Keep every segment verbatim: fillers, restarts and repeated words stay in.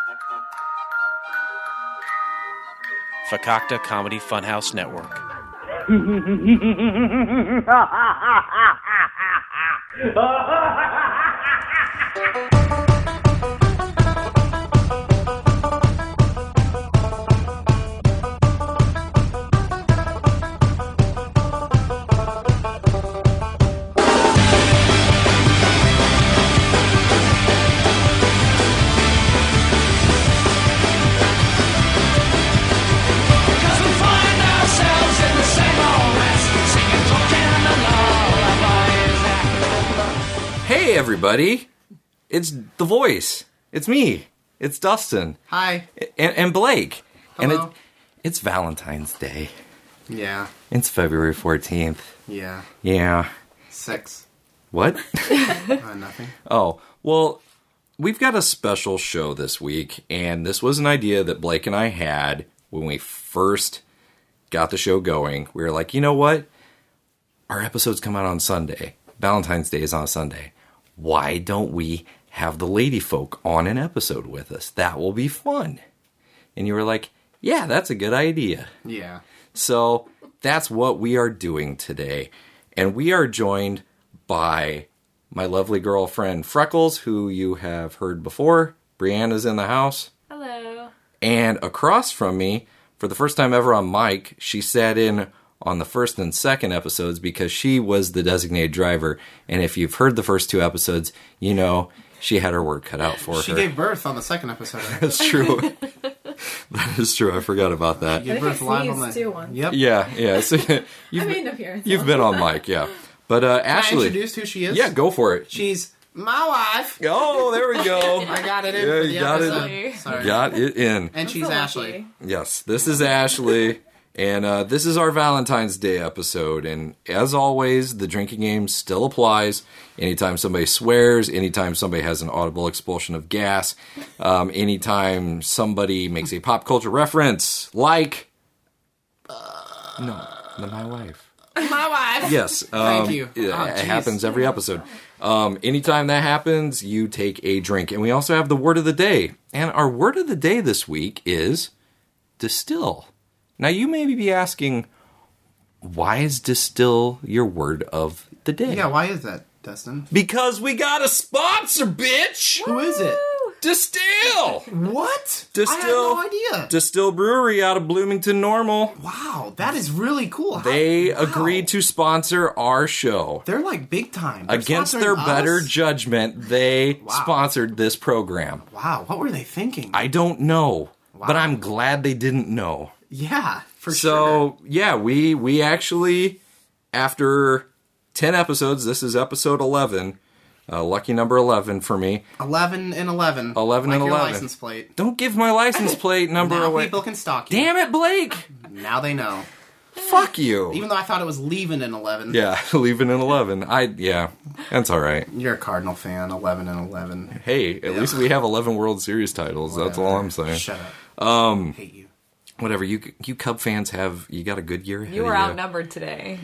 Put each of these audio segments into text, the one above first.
Fakakta Comedy Funhouse Network. Hey everybody, it's The Voice. It's me. It's Dustin. Hi. And, and Blake. Hello. And it, it's Valentine's Day. Yeah. It's February fourteenth. Yeah. Yeah. Sex. What? uh, nothing. Oh, well, we've got a special show this week, and this was an idea that Blake and I had when we first got the show going. We were like, you know what? Our episodes come out on Sunday. Valentine's Day is on Sunday. Why don't we have the lady folk on an episode with us? That will be fun. And you were like, yeah, that's a good idea. Yeah. So that's what we are doing today. And we are joined by my lovely girlfriend Freckles, who you have heard before. Brianna's in the house. Hello. And across from me, for the first time ever on mic, she sat in on the first and second episodes because she was the designated driver. And if you've heard the first two episodes, you know she had her work cut out for she her. She gave birth on the second episode. That's true. That is true. I forgot about that. She gave birth live on the... Too once. Yep. Yeah, yeah. So you've, I made an appearance. You've been on mic, yeah. But uh, Can Ashley... I introduce who she is? Yeah, go for it. She's my wife. Oh, there we go. I got it in Yeah, for you the got episode. it. Sorry. Got it in. And she's so Ashley. Yes, this is Ashley. And uh, this is our Valentine's Day episode. And as always, the drinking game still applies. Anytime somebody swears, anytime somebody has an audible expulsion of gas, um, anytime somebody makes a pop culture reference, like... Uh, no, my wife. My wife. Yes. Um, Thank you. It, Oh, it geez. happens every episode. Um, anytime that happens, you take a drink. And we also have the word of the day. And our word of the day this week is distill. Now, you may be asking, why is distill your word of the day? Yeah, why is that, Dustin? Because we got a sponsor, bitch! Who is it? Distill! What? Distill. I had no idea. Distill Brewery out of Bloomington Normal. Wow, that is really cool. How- They wow. agreed to sponsor our show. They're like big time. They're Against sponsoring their us? better judgment, they Wow. sponsored this program. Wow, what were they thinking? I don't know, Wow. but I'm glad they didn't know. Yeah, for sure. So, yeah, we we actually, after ten episodes, this is episode eleven, uh, lucky number eleven for me. eleven and eleven. eleven like and your eleven. license plate. Don't give my license plate number Now away. people can stalk you. Damn it, Blake! Now they know. Fuck you. Even though I thought it was leaving in eleven. Yeah, leaving in eleven. I yeah, that's all right. You're a Cardinal fan, eleven and eleven. Hey, at Yeah. least we have eleven World Series titles. That's all I'm saying. Shut up. Um, hate you. Whatever, you you Cub fans have, you got a good year ahead You were of outnumbered today.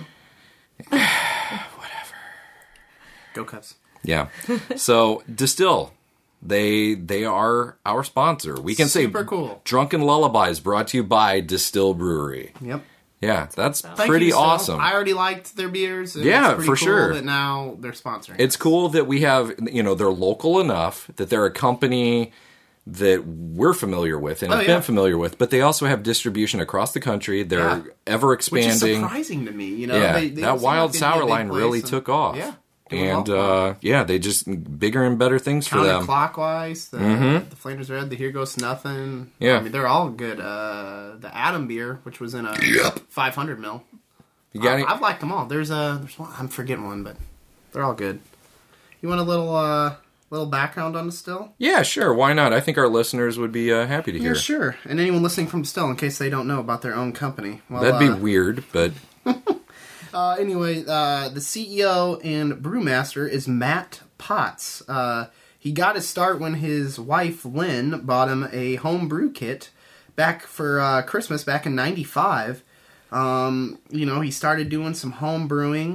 Go Cubs. Yeah. So, Distill, they they are our sponsor. We can Super say cool. Drunken Lullabies brought to you by Distill Brewery. Yep. Yeah, that's Thank pretty you, Distill. awesome. I already liked their beers. and Yeah, it's pretty for cool sure. That now they're sponsoring. It's us. cool that we have, you know, they're local enough that they're a company that we're familiar with and Oh, have yeah. been familiar with, but they also have distribution across the country. They're Yeah. ever Which is expanding. surprising to me. You know, Yeah, they, they that seem Wild like they'd be a Sour big line place really and- took off. Yeah. doing And, well. uh, yeah, they just bigger and better things for them. Counterclockwise, the, Mhm. the Flanders Red, the Here Goes Nothing. Yeah. I mean, they're all good. Uh, the Atom beer, which was in a five hundred mil. You got I, any? I've liked them all. There's a, there's one, I'm forgetting one, but they're all good. You want a little, uh, little background on Distill? Yeah, sure. Why not? I think our listeners would be uh, happy to hear. Yeah, sure. And anyone listening from Distill, in case they don't know about their own company. Well, That'd be uh, weird, but Uh, anyway, uh, the C E O and brewmaster is Matt Potts. Uh, he got his start when his wife, Lynn, bought him a home brew kit back for uh, Christmas back in ninety-five. Um, you know, he started doing some home brewing.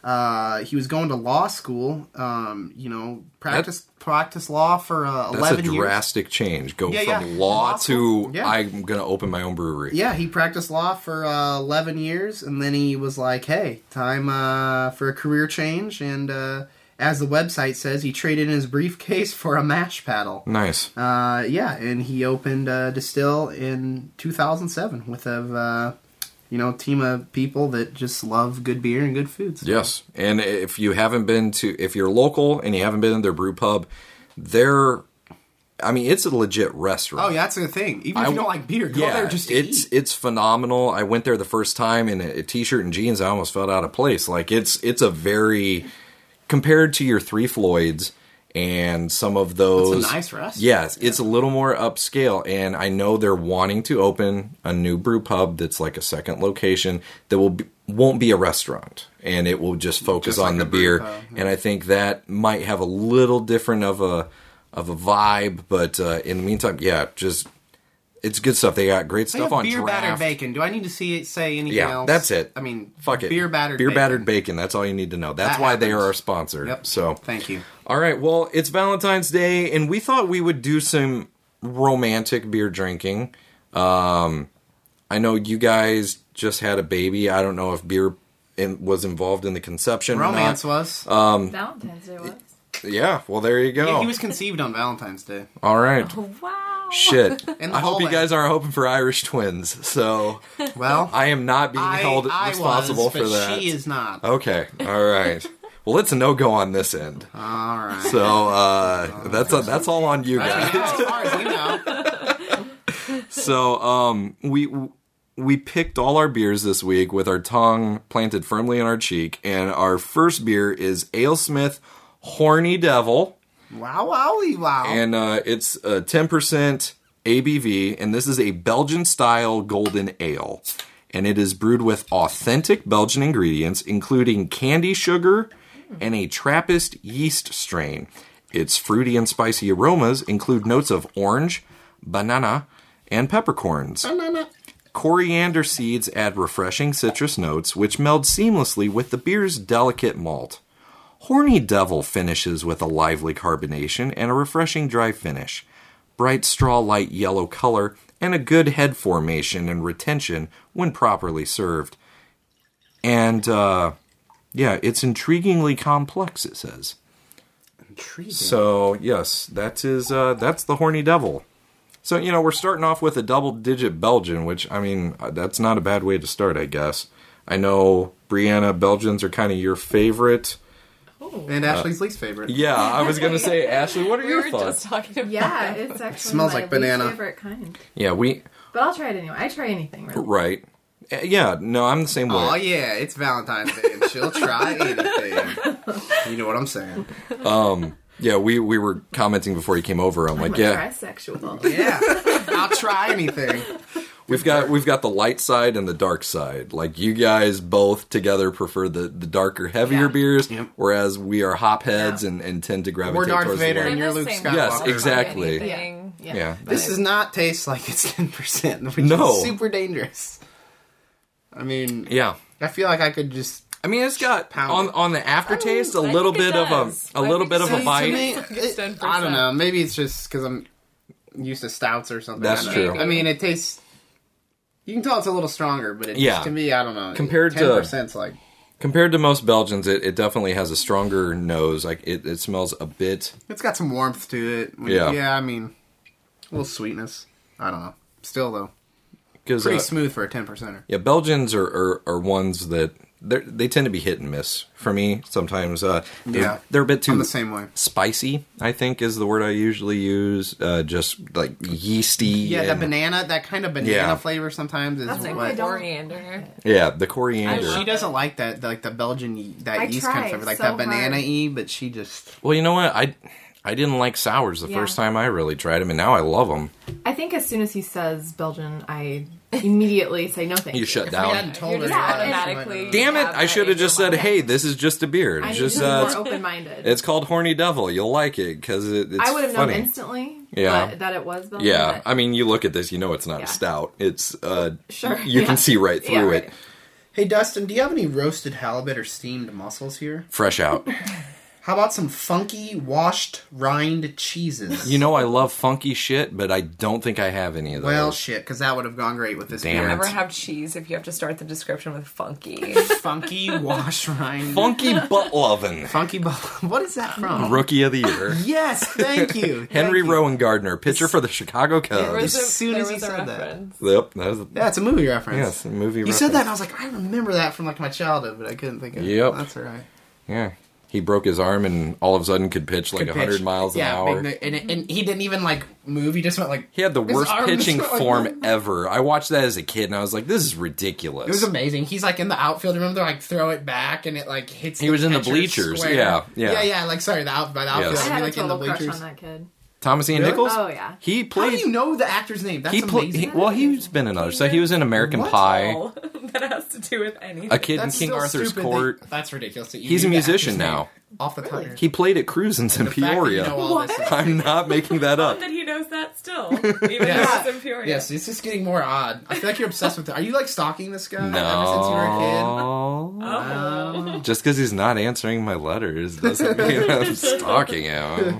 Uh, he was going to law school. Um, you know, practice practice law for uh, That's eleven a years. drastic change. Go Yeah, from yeah. law, Law school. to Yeah. I'm going to open my own brewery. Yeah, he practiced law for uh, eleven years, and then he was like, "Hey, time uh, for a career change." And uh, as the website says, he traded in his briefcase for a mash paddle. Nice. Uh, yeah, and he opened a distill in two thousand seven with a uh, you know team of people that just love good beer and good foods. Yes, and if you haven't been to, if you're local and you haven't been to their brew pub, they're, I mean, it's a legit restaurant. Oh yeah, that's the thing. Even if I- you don't like beer, go yeah, there just to it's eat. it's phenomenal. I went there the first time in a, a t-shirt and jeans. I almost felt out of place. Like it's it's a very, compared to your Three Floyds and some of those, It's a nice restaurant. Yes, it's a little more upscale, and I know they're wanting to open a new brew pub that's like a second location that will be, won't be a restaurant, and it will just focus Just on like the a brew beer. pub, yeah. And I think that might have a little different of a of a vibe, but uh, in the meantime, yeah, just it's good stuff. They got great They stuff have on beer draft. battered bacon. Do I need to see it say anything Yeah, else? that's it. I mean, Fuck it. Beer battered beer bacon. battered bacon. That's all you need to know. That's That why they happens. are our sponsor. Yep. So Thank you. all right. Well, it's Valentine's Day, and we thought we would do some romantic beer drinking. Um, I know you guys just had a baby. I don't know if beer in, was involved in the conception. Romance or not. was. Valentine's Day was. Yeah. Well, there you go. Yeah, he was conceived on Valentine's Day. All right. Oh, wow. Shit. In the I hope you hallway. guys aren't hoping for Irish twins. So Well, I am not being I, held I responsible was, for but that. she is not. Okay. All right. Well, it's a no-go on this end. All right. So uh, that's a, that's all on you guys. As far as we know. So um, we we picked all our beers this week with our tongue planted firmly in our cheek, and our first beer is AleSmith Horny Devil, Wow, wowie, wow. and uh, it's uh, ten percent A B V, and this is a Belgian-style golden ale, and it is brewed with authentic Belgian ingredients, including candy sugar and a Trappist yeast strain. Its fruity and spicy aromas include notes of orange, banana, and peppercorns. Coriander seeds add refreshing citrus notes, which meld seamlessly with the beer's delicate malt. Horny Devil finishes with a lively carbonation and a refreshing dry finish, bright straw-light yellow color, and a good head formation and retention when properly served. And, uh, yeah, it's intriguingly complex, it says. Intriguing. So, yes, that is, uh, that's the Horny Devil. So, you know, we're starting off with a double-digit Belgian, which, I mean, that's not a bad way to start, I guess. I know, Brianna, Belgians are kind of your favorite. And Ashley's least favorite. Yeah, I was going to say, Ashley, what are We your were thoughts? just talking about Yeah, that. it's actually Smells my like banana. least favorite kind. Yeah, we, But I'll try it anyway. I try anything, really. right. Uh, Yeah, no, I'm the same way. Oh yeah, it's Valentine's Day and she'll try anything. You know what I'm saying? Yeah, we, we were commenting before you came over. I'm, I'm like, a yeah, trisexual. Yeah, I'll try anything. we've got we've got the light side and the dark side. Like, you guys both together prefer the, the darker, heavier Yeah. beers, Yep. whereas we are hopheads Yeah. and, and tend to gravitate We're Darth towards Vader the and light. you're the Luke same Skywalker. Yes, way. exactly. Anything. Yeah. Yeah. This does not taste like it's ten percent, which No. is super dangerous. I mean, Yeah. I feel like I could just. I mean, it's got Pound on it. on the aftertaste a I little think it bit of does. a a I little think bit of so. a To bite. To me, It's it- ten percent. I don't know. Maybe it's just because I'm used to stouts or something. That's I don't know. true. I mean, it tastes. You can tell it's a little stronger, but it Yeah. just, to me, I don't know. Compared to- ten percent's like Compared to most Belgians, it, it definitely has a stronger nose. Like it, it smells a bit. it's got some warmth to it. Yeah. yeah. I mean, a little sweetness. I don't know. Still though, Because pretty uh, smooth for a ten percenter. yeah, Belgians are, are, are ones that they they tend to be hit and miss for me. Sometimes uh, they're, Yeah. they're a bit I'm too the same way. spicy. I think is the word I usually use. Uh, just like yeasty. Yeah, the and- banana, that kind of banana Yeah. flavor sometimes is That's what. why I don't- Coriander. Yeah, the coriander. She doesn't like that, like the Belgian ye- that I yeast kind of tried flavor, like so that banana hard. y. But she just Well, you know what? I I didn't like sours the Yeah. first time I really tried them, and now I love them. I think as soon as he says Belgian, I immediately say no thank you. You shut we down. hadn't told You're her just that, automatically. Damn it! have I that should in have just your said, mind. "Hey, this is just a beer. I It's need just to be uh, more it's, open-minded. it's called Horny Devil. You'll like it because it, it's I would have known funny." instantly Yeah. but that it was Belgian. Yeah, but- I mean, you look at this, you know it's not Yeah. a stout. It's uh, Sure, you yeah. can see right through Yeah, it. right. Hey, Dustin, do you have any roasted halibut or steamed mussels here? Fresh out. How about some funky, washed rind cheeses? You know I love funky shit, but I don't think I have any of those. Well, shit, because that would have gone great with this Damn beer. it. Never have cheese if you have to start the description with funky. Funky, washed rind. Funky butt lovin'. Funky, bu- what is that from? Rookie of the year. Yes, thank you. Henry Thank you. Rowan Gardner, pitcher for the Chicago There Cubs. was a- As soon there as he was a said that. reference. Yep, that was a, Yeah, it's a movie reference. yes, a movie You reference. said that, and I was like, I remember that from like my childhood, but I couldn't think of it. Yep. That's all right. Yeah. He broke his arm and all of a sudden could pitch like Could one hundred pitch. miles an yeah, hour. big- and, and he didn't even like move. He just went like. He had the his worst arm just pitching went like form that. ever. I watched that as a kid and I was like, this is ridiculous. It was amazing. He's like in the outfield. Remember, they like throw it back and it like hits. He was in the catcher bleachers. square. Yeah, yeah. yeah, yeah. Like sorry, the out by the outfield. Yes. I He'd be, had a like in the total crush bleachers. on that kid. Thomas Ian Really? Nichols? Oh, yeah. He How played. do you know the actor's name? That's he played. amazing. He, well, he's been in others. So he was in American What? Pie, All that has to do with anything. A Kid That's in King still Arthur's stupid Court. that- that's ridiculous. That you He's a knew the musician actor's now. name Off the top. of your- He played at Cruisins in the fact that you Peoria. know all this is- I'm not making that up. that he knows that still, even Yes. though it's in Peoria. Yes, it's just getting more odd. I feel like you're obsessed with it. Are you like stalking this guy No. ever since you were a kid? Oh. Just because he's not answering my letters doesn't mean I'm stalking him.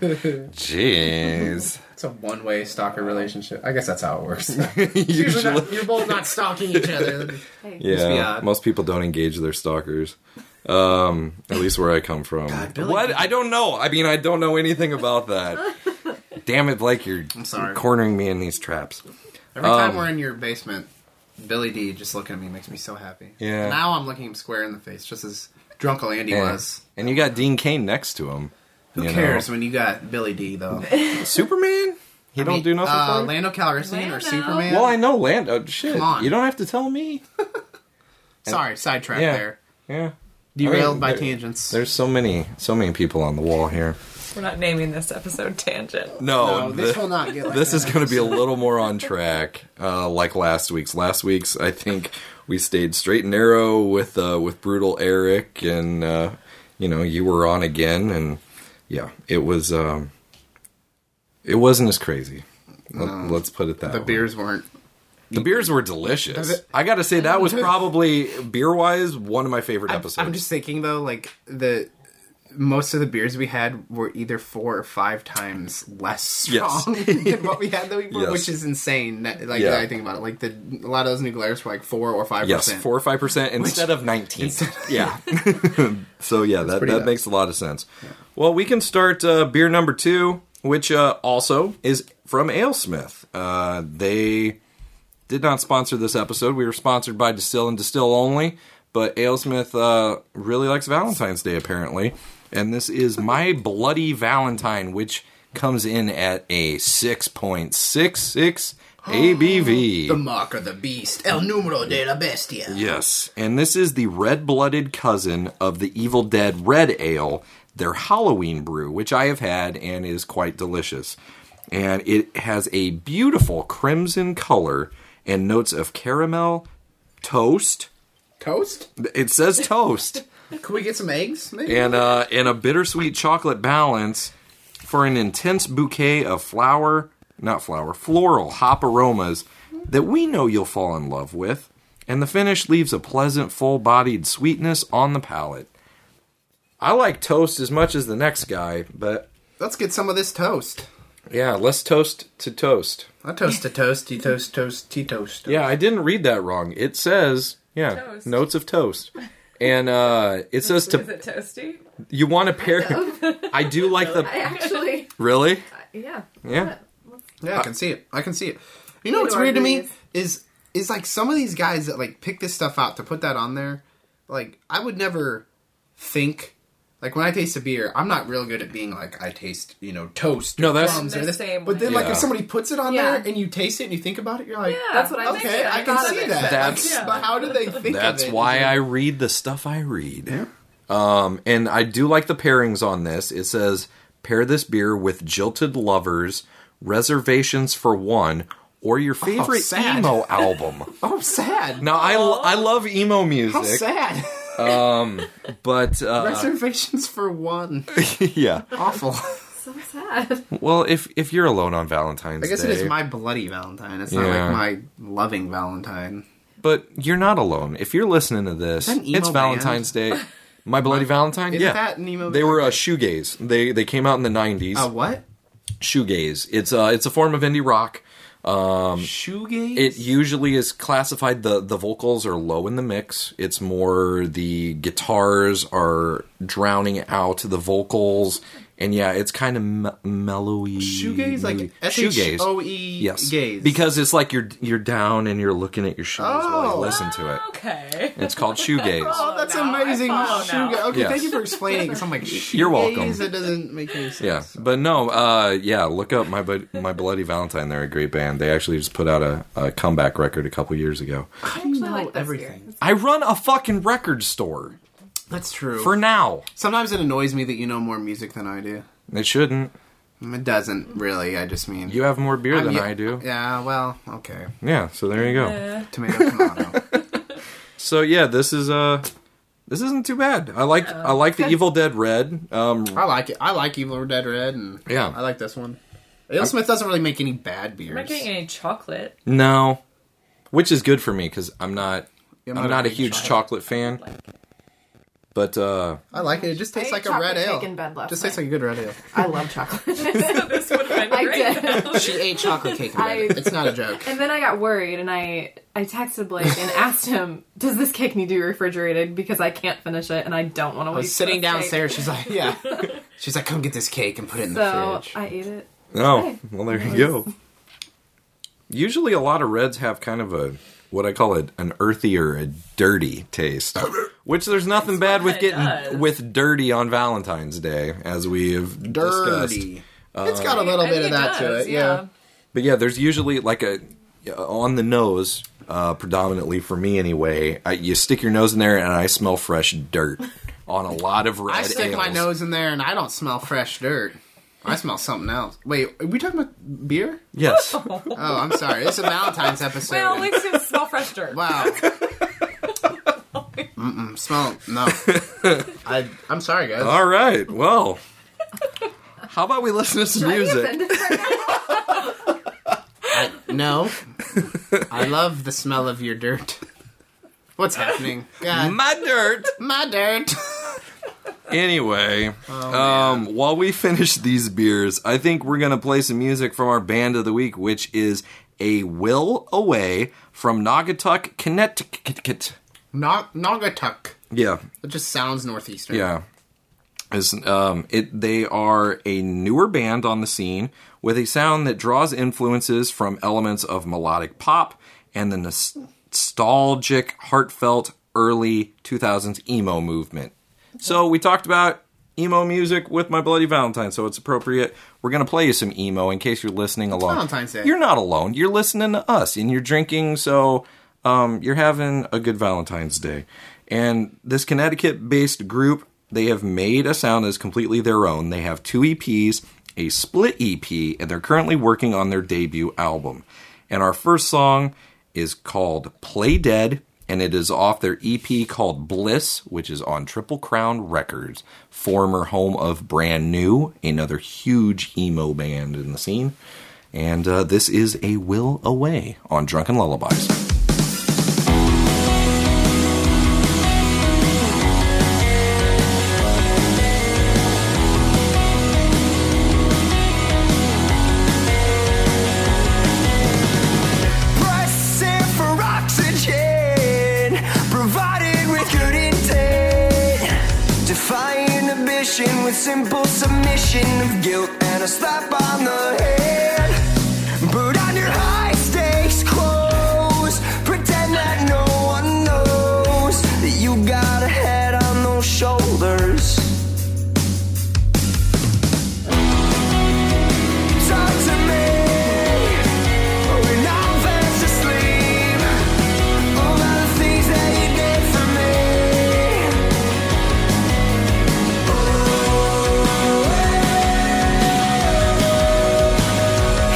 Jeez. It's a one-way stalker relationship. I guess that's how it works. Usually Usually, not- you're both not stalking each other. Hey. Must be yeah, odd. most people don't engage their stalkers. Um, at least where I come from. Billy what? Dee. I don't know. I mean, I don't know anything about that. Damn it, Blake, you're I'm sorry. cornering me in these traps. Every time Um, we're in your basement, Billy D just looking at me makes me so happy. Yeah. Now I'm looking him square in the face, just as Drunkle Andy Yeah. was. And you got Dean Cain next to him. Who you know. cares when you got Billy D though? Superman? He I don't mean, do nothing uh, for him? Lando Calrissian or Lando. Superman? Well, I know Lando. Shit. Come on. You don't have to tell me. Sorry, sidetrack Yeah. there. Yeah. Derailed I mean, by there- tangents. There's so many, so many people on the wall here. We're not naming this episode Tangent. No, no, this thi- will not get like this that. is going to be a little more on track, uh, like last week's. Last week's, I think we stayed straight and narrow with uh, with brutal Eric, and uh, you know, you were on again, and yeah, it was um, it wasn't as crazy. Let, No. let's put it that The way. beers weren't. The beers were delicious. it- I got to say that was probably beer wise one of my favorite I'm, episodes. I'm just thinking though, like the most of the beers we had were either four or five times less Yes. strong than what we had the week before, Yes. which is insane. That- Like Yeah. that I think about it, like the a lot of those new glares were like four or five Yes, percent. four or five percent instead of nineteen. yeah. So yeah, that pretty that bad. makes a lot of sense. Well, we can start uh, beer number two, which uh, also is from AleSmith. Uh, they did not sponsor this episode. We were sponsored by Distill and Distill only, but AleSmith uh, really likes Valentine's Day apparently, and this is My Bloody Valentine, which comes in at a six point six six A B V. The mark of the beast, El Numero de la Bestia. Yes, and this is the red-blooded cousin of the Evil Dead Red Ale, their Halloween brew, which I have had and is quite delicious. And it has a beautiful crimson color and notes of caramel, toast. Toast? It says toast. Could we get some eggs? Maybe. and uh, and a bittersweet chocolate balance for an intense bouquet of flower, not flower, floral hop aromas that we know you'll fall in love with. And the finish leaves a pleasant, full-bodied sweetness on the palate. I like toast as much as the next guy, but Let's get some of this toast. yeah, let's toast to toast. I toast to toast, tea toast, toast, tea toast. Yeah, I didn't read that wrong. It says, yeah, Toast. notes of toast. And uh, it says Is to it toasty? you want to pair. I do like I the actually, really. yeah. Yeah. Yeah, I can see it. I can see it. You know what's Theodore weird to me agrees. is is like some of these guys that like pick this stuff out to put that on there. Like I would never think. Like when I taste a beer, I'm not real good at being like I taste, you know, toast. No, or that's- crumbs I'm or the this. same But then, way. like Yeah. if somebody puts it on Yeah. there and you taste it and you think about it, you're like, Yeah, That's what I okay, think. I can thought of see it. that. That's- Like, but how do they think? That's of it? why Is it- I read the stuff I read. Um, and I do like the pairings on this. It says, pair this beer with Jilted Lovers, Reservations for One, or your favorite sad. emo album. Oh, sad. Now, I, I love emo How music, sad. but, uh, Reservations for one. yeah. Awful. So sad. Well, if if you're alone on Valentine's I guess Day, it is my bloody Valentine. It's not Yeah. like my loving Valentine. but you're not alone. If you're listening to this, Is that an emo it's Valentine's Day. My Bloody Valentine? Isn't Yeah. that an emo They band? were uh, shoegaze. They they came out in the nineties. Uh, what? Shoegaze. It's uh it's a form of indie rock. Um, Shoegaze? It usually is classified, the, the vocals are low in the mix. It's more the guitars are drowning out the vocals. And yeah, it's kind of me- mellowy. Shoegaze? Like Shoegaze. S H O E Yes. gaze. Because it's like you're you're down and you're looking at your shoes while you Oh. listen to it. Okay. It's called shoegaze. Oh, that's now. amazing. I follow now. Shoegaze. Okay, Yes. thank you for explaining. Because I'm like, shoegaze? You're welcome. It doesn't make any sense. Yeah, but no, uh, yeah, look up my Bud- my Bloody Valentine. They're a great band. They actually just put out a, a comeback record a couple years ago. How do you actually know like this everything? beer. I run a fucking record store That's true. for now. Sometimes it annoys me that you know more music than I do. It shouldn't. It doesn't really. I just mean You have more beer I'm- than yeah, I do. Yeah. Well, okay. Yeah, so there you go. Uh, Tomato, tomato. So yeah, this is uh this isn't too bad. I like I like the Evil Dead Red. Um, I like it. I like Evil Dead Red, and Yeah. I like this one. AleSmith doesn't really make any bad I'm beers. not getting any chocolate. no, which is good for me because I'm not Yeah, I'm not a big huge chocolate. chocolate fan. But uh, I like it. It just tastes I like ate a red chocolate ale. cake in bed last Just tastes night. like a good red ale. I love chocolate. This would have been I great. did. She ate chocolate cake in bed. I- It's not a joke. And then I got worried, and I I texted Blake and asked him, "Does this cake need to be refrigerated? Because I can't finish it, and I don't want to I was waste." sitting this cake." downstairs. She's like, yeah. She's like, come get this cake and put it in the So fridge. I ate it. oh, Okay. well there you go. Usually, a lot of reds have kind of a what I call it an earthy or a dirty taste, which there's nothing bad with it getting does. with dirty on Valentine's Day, as we have discussed. Dirty. it's got a little I bit think of that to does, it, yeah. But yeah, there's usually like a on the nose, uh, predominantly for me anyway. I, you stick your nose in there, and I smell fresh dirt on a lot of red I stick ales. my nose in there and I don't smell fresh dirt. I smell something else. Wait, are we talking about beer? Yes. Oh, I'm sorry. This is a Valentine's episode. Well, at least it smell fresh dirt. Wow. Mm-mm, smell no. I I'm sorry, guys. All right. Well, how about we listen to some Are you music? offended right now? I, no. I love the smell of your dirt. What's happening? God, My dirt. my dirt. Anyway, um, while we finish these beers, I think we're gonna play some music from our band of the week, which is A Will Away from Naugatuck, Connecticut. Nog- Naugatuck. Yeah, It just sounds northeastern. yeah. Is um, it? They are a newer band on the scene with a sound that draws influences from elements of melodic pop and the nos- nostalgic, heartfelt early two thousands emo movement. So we talked about emo music with My Bloody Valentine, so it's appropriate. We're going to play you some emo in case you're listening along. Valentine's Day. You're not alone. You're listening to us, and you're drinking, so um, you're having a good Valentine's Day. And this Connecticut-based group, they have made a sound that's completely their own. They have two E Ps, a split E P, and they're currently working on their debut album. And our first song is called Play Dead, and it is off their E P called Bliss, which is on Triple Crown Records, former home of Brand New, another huge emo band in the scene. And uh, this is A Will Away on Drunken Lullabies. Pressing for oxygen, provided with good intent. Defying ambition with simple submission of guilt and a slap on the head. Put on your high stakes clothes, pretend that no one knows that you got a head on those shoulders. Talk to me when I'm fast asleep about the things that you did for me. Oh,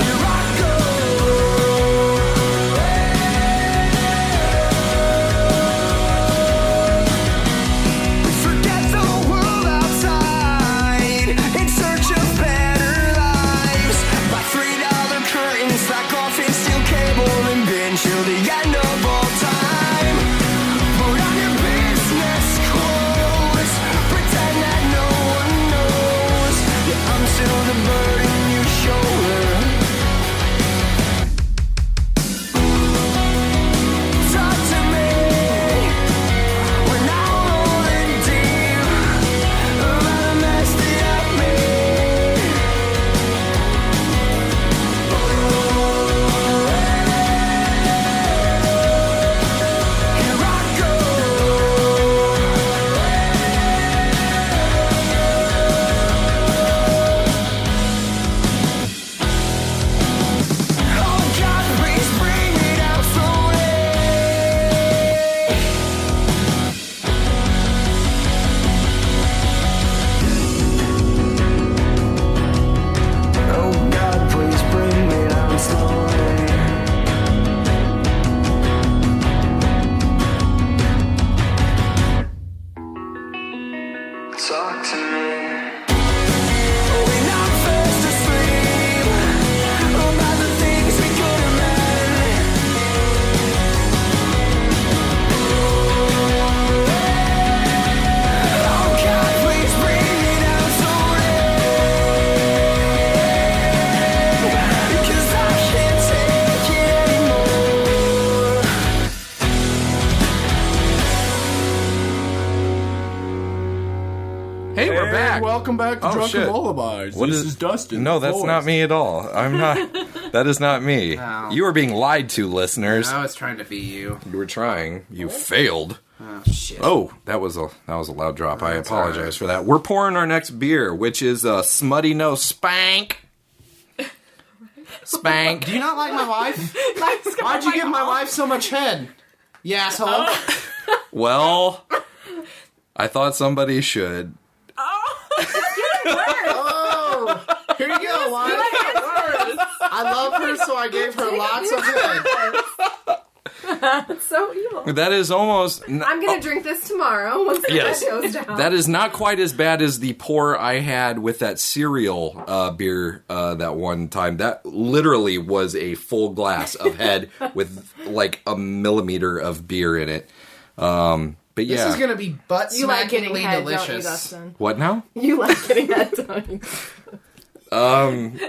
back. Welcome back to Oh, Drunken shit. Lullabies. What this is- is Dustin. No, that's not me at all. I'm not. That is not me. Ow. You are being lied to, listeners. I was trying to be you. You were trying. You failed. Oh, shit. Oh, that was a that was a loud drop. I That's apologize all right. for that. We're pouring our next beer, which is a Smutty Nose Spank. Spank. Do you not like my wife? Why'd you give my wife so much head? You asshole. Well, I thought somebody should. Oh, here you go, wife. I love her, so I gave her lots of head. It's so evil. That is almost. n- I'm gonna drink this tomorrow once the Yes. bed goes down. That is not quite as bad as the pour I had with that cereal uh, beer uh, that one time. That literally was a full glass of head with like a millimeter of beer in it. Um, but yeah, This is gonna be butt you like getting smackingly head, don't you, delicious. Dustin? what now? You like getting head, don't you? Um,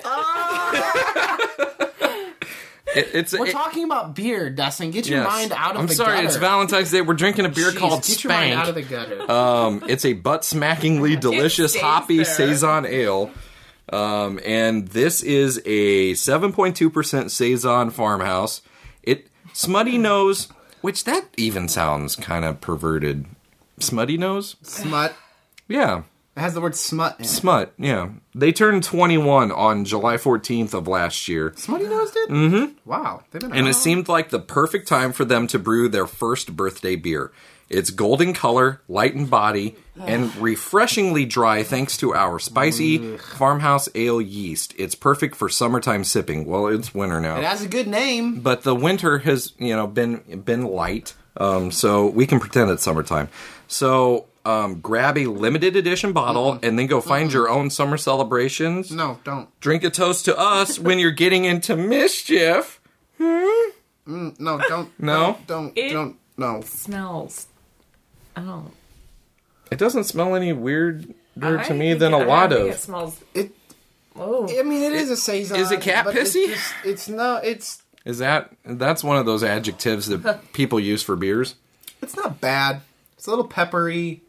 it, it's We're it- talking about beer, Dustin. Get your yes. mind out of I'm the sorry, gutter. it's Valentine's Day. We're drinking a beer Jeez, called get your mind out of Spank. the gutter. Um, it's a butt smackingly delicious stays hoppy there. saison ale. Um, and this is a seven point two percent saison farmhouse. It Smutty Nose, which that even sounds kind of perverted. Smutty Nose? Smut. Yeah. It has the word smut in it. Smut, yeah. They turned twenty-one on July fourteenth of last year. Smutty Nose did? Mm-hmm. Wow. They've been And it around. seemed like the perfect time for them to brew their first birthday beer. It's golden color, light in body, and refreshingly dry thanks to our spicy farmhouse ale yeast. It's perfect for summertime sipping. Well, it's winter It now. has a good name. But the winter has, you know, been been light. Um, so we can pretend it's summertime. So um, grab a limited edition bottle and then go find your own summer celebrations. No, don't. Drink a toast to us when you're getting into mischief. Mm, no, don't. No? Don't. Don't. It- don't no. Smells. Oh. It doesn't smell any weirder I to me think than it- a I lot think It of. smells. It. Oh. I mean, it is a saison. Is it cat but pissy? It's, just, it's no. It's. Is that that's one of those adjectives that people use for beers? It's not bad. It's a little peppery.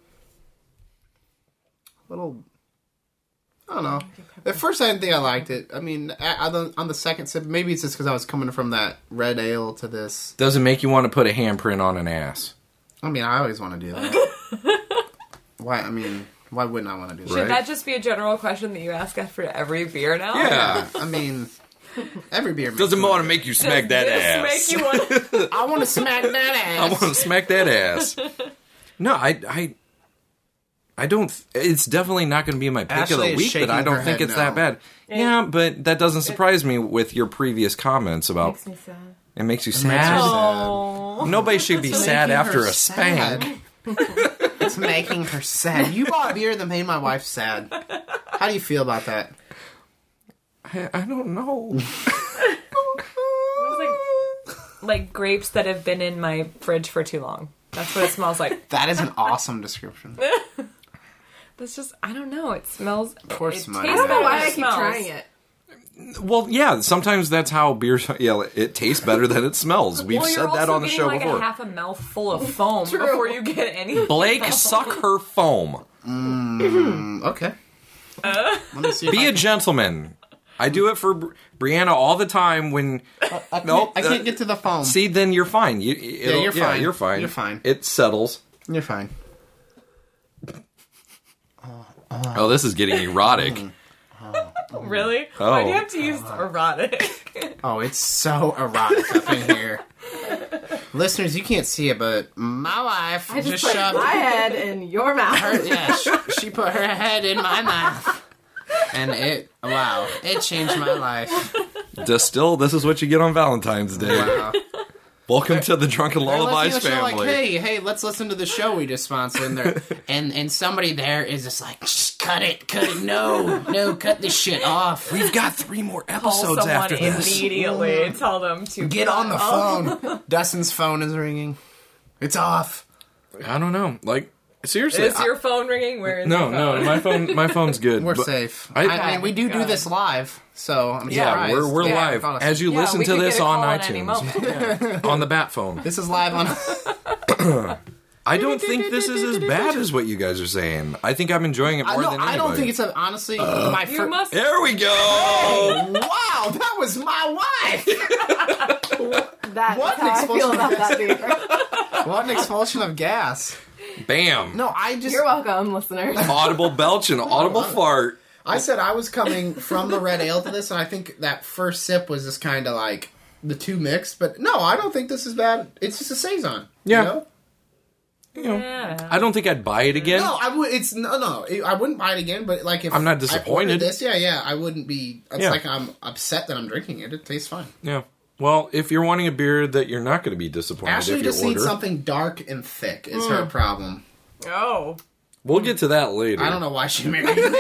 Little. I don't know. At first, I didn't think I liked it. I mean, I, I don't- on the second sip, maybe it's just because I was coming from that red ale to this. Doesn't make you want to put a handprint on an ass. I mean, I always want to do that. Why? I mean, why wouldn't I want to do that? Right. Should that just be a general question that you ask after every beer now? Yeah. I mean, every beer makes Doesn't me- want to make you smack that This ass. make you want. I want to smack that I ass. want to smack that ass. No, I, I, I don't. It's definitely not going to be my pick Ashley of the is week, but shaking I don't her think head it's no. that bad. Yeah, but that doesn't surprise me with your previous comments about Makes me sad. it makes you makes sad. her Oh. Nobody should be sad making after her a spank. sad. It's making her sad. You bought beer that made my wife sad. How do you feel about that? I, I don't know. It smells like, like grapes that have been in my fridge for too long. That's what it smells like. That is an awesome description. That's just, I don't know. It smells. Poor it Smudge. tastes I don't know better why than I it keep smells. trying it. Well, yeah, sometimes that's how beer. Yeah, it tastes better than it smells. We've well, said you're that also on the getting show like before. a half a mouthful of foam before you get any. Blake, suck her foam. Okay. Let me see if Be I a gentleman. I do it for Bri- Brianna all the time. When I can't, Nope, I can't uh, get to the foam. see, then you're fine. You, it'll- you're fine. You're fine. You're fine. It settles. You're fine. Oh, this is getting erotic. Really? Oh. Why do you have to use erotic? Oh, it's so erotic up in here. Listeners, you can't see it, but my wife I just, just put shoved my head in your mouth. her. Yeah, she, she put her head in my mouth, and it. Wow, it changed my life. Distill. This is what you get on Valentine's Day. Wow. Welcome to the Drunken They're Lullabies listening to the show family. Like, hey, hey, let's listen to the show we just sponsored. And, they're- and and somebody there is just like, Shh, cut it, cut it, no, no, cut this shit off. We've got three more Call episodes someone after this. immediately and tell them to Get cut on the off. phone. Dustin's phone is ringing. It's off. I don't know. Like seriously. Is I- your phone ringing? Where is no, your phone? no. My phone. My phone's good. We're but- safe. I- I, I mean, we do do God. this live, so I'm Yeah, surprised. we're we're Yeah, live call us. as you Yeah, listen we to could this get a on call at any iTunes moment. on the Bat phone. This is live on. I don't think this is as bad as what you guys are saying. I think I'm enjoying it I, more no, than anybody. I don't think it's a, honestly my You first. must. There we go. Wow, that was my wife. That's What how an I feel expulsion about of that beer. What an expulsion of gas. Bam. No, I just You're welcome, listeners. Audible belch and audible fart. I said I was coming from the red ale to this, and I think that first sip was just kind of like the two mixed. But no, I don't think this is bad. It's just a saison. Yeah. You know? You know, Yeah. I don't think I'd buy it again. No, I would. It's no, no. I wouldn't buy it again. But like, if I'm not I disappointed. ordered this, yeah, yeah, I wouldn't be. It's Yeah. like I'm upset that I'm drinking it. It tastes fine. Yeah. Well, if you're wanting a beer that you're not going to be disappointed Ashley if you just order, needs something dark and thick. Is her problem. Oh. we'll get to that later. I don't know why she married me.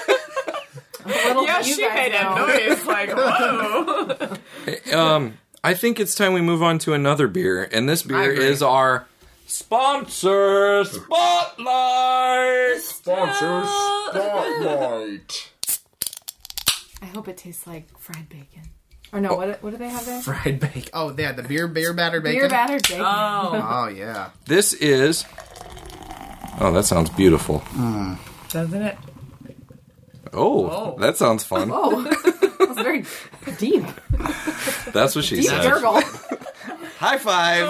Little Yeah, do you she guys made know. a noise like, whoa. Um, I think it's time we move on to another beer, and this I beer agree. is our sponsor spotlight. Sponsor spotlight. I hope it tastes like fried bacon. Or no, what, what do they have there? Fried bacon. Oh, yeah, the beer beer battered bacon. Beer battered bacon. Oh. Oh yeah. This is. Oh, that sounds beautiful. Doesn't it? Oh, Oh. that sounds fun. Oh, that was very deep. That's what she Deep said. gurgle. High five.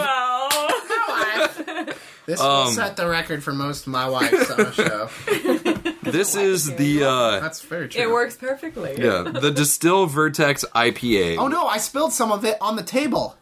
Oh. This Um, will set the record for most my wife's on a show. This is the uh, That's very true. It works perfectly. yeah the Distill Vertex I P A. Oh no, I spilled some of it on the table.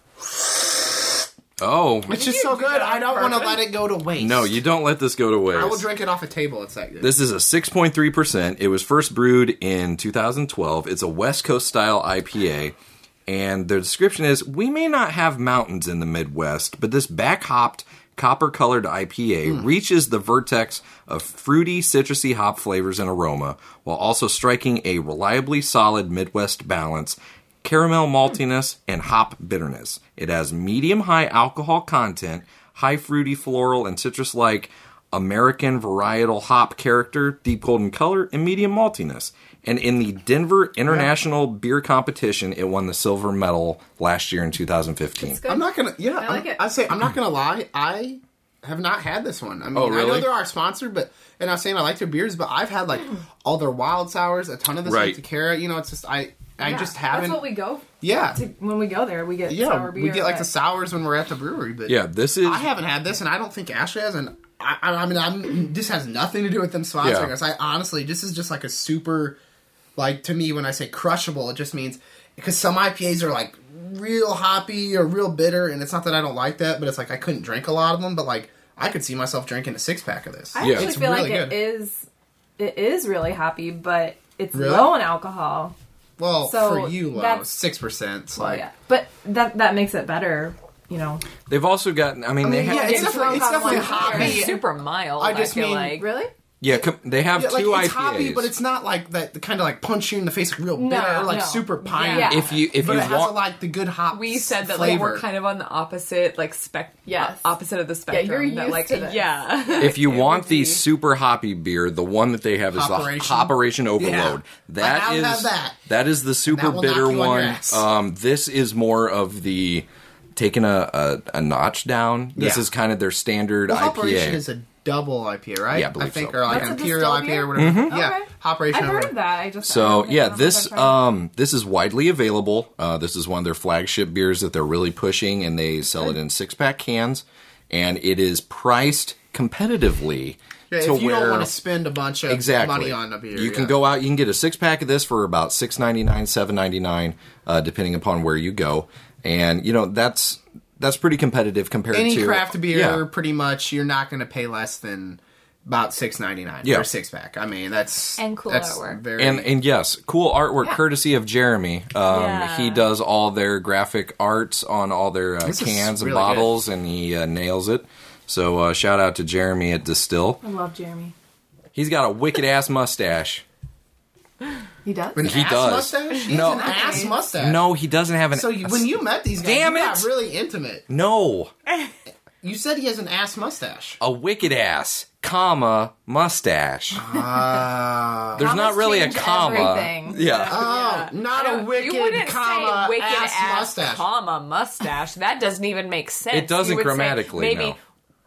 Oh, It's just you so do good. that I on don't want to purpose? let it go to waste. no, you don't let this go to waste. I will drink it off a table. It's that good. This is a six point three percent. It was first brewed in two thousand twelve. It's a West Coast style I P A. And the description is, we may not have mountains in the Midwest, but this back-hopped, copper-colored I P A Mm. reaches the vertex of fruity, citrusy hop flavors and aroma, while also striking a reliably solid Midwest balance, caramel maltiness, and hop bitterness. It has medium-high alcohol content, high fruity, floral, and citrus-like American varietal hop character, deep golden color, and medium maltiness. And in the Denver International Beer Competition, it won the silver medal last year in two thousand fifteen. It's good. I'm not gonna. Yeah, I like I'm, it. I say I'm not gonna lie. I have not had this one. I mean, Oh, I know really? they're our sponsor, but and I'm saying I like their beers, but I've had like all their wild sours, a ton of this Right. like Takara. You know, it's just I I Yeah, just haven't. That's what we go yeah, to when we go there. We get yeah. sour beer. We get like the but- sours when we're at the brewery, but Yeah, this is... I haven't had this, and I don't think Ashley has. And I, I, I mean, I'm, this has nothing to do with them sponsoring Yeah. us. I honestly, this is just like a super, like to me, when I say crushable, it just means because some I P As are like real hoppy or real bitter, and it's not that I don't like that, but it's like I couldn't drink a lot of them, but like I could see myself drinking a six pack of this. I Yeah. actually It's feel really like it good. is. It is really hoppy, but it's Really? low in alcohol. Well, So for you, low that's- six percent. It's Well, like yeah, but that that makes it better. You know, They've also got... I mean, I they mean, have... yeah, it's It's definitely, it's drunk on definitely one hoppy. It's super mild, I I, just feel mean- like. really. Yeah, com- they have Yeah, like two it's I P As. hoppy, but it's not like that. The kind of like punch you in the face, like real No, bitter, like no. super pine. Yeah. If you if but you it has want... a, like the good hop. We said that like flavor. we're kind of on the opposite, like spec, Yes. opposite of the spectrum. you're that, used like, to this. yeah. If you It want would the be- super hoppy beer, the one that they have is Hopperation? the Hopperation Overload. Yeah. That I'll is have that. that is the super will bitter knock you on your one. ass. Um, this is more of the taking a, a, a notch down. This Yeah. is kind of their standard Well, I P Operation A. is a double I P A, right? Yeah, I believe think, so. or like That's an a Imperial I P A distilled or whatever. Mm-hmm. Yeah, Okay. Operation. I've heard Overload. of that. I just I So don't yeah, know if this I've tried it. um this is widely available. Uh, this is one of their flagship beers that they're really pushing, and they sell it in six pack cans, and it is priced competitively Yeah, to if you where don't want to spend a bunch of exactly money on a beer, you can yeah. go out. You can get a six pack of this for about six ninety nine, seven ninety nine, uh, depending upon where you go, and you know that's that's pretty competitive compared Any to craft beer. Yeah. Pretty much, you're not going to pay less than about six ninety nine Yeah. for a six pack. I mean, that's And cool that's artwork. Very, And and yes, cool artwork Yeah. courtesy of Jeremy. Um, Yeah. He does all their graphic arts on all their uh, This is cans and really bottles, and he uh, nails it. So uh, shout out to Jeremy at Distill. I love Jeremy. He's got a wicked ass mustache. He does. an he ass does. mustache. He No. has an ass mustache. No, he doesn't have an. So you, when you met these guys, Damn you it! got really intimate. no, You said he has an ass mustache. a wicked ass, comma mustache. Uh, There's not Commas really a change comma. everything. Yeah. oh, not a wicked, you wouldn't comma, say wicked ass, ass, mustache. comma mustache. That doesn't even make sense. It doesn't You would say grammatically, Maybe no.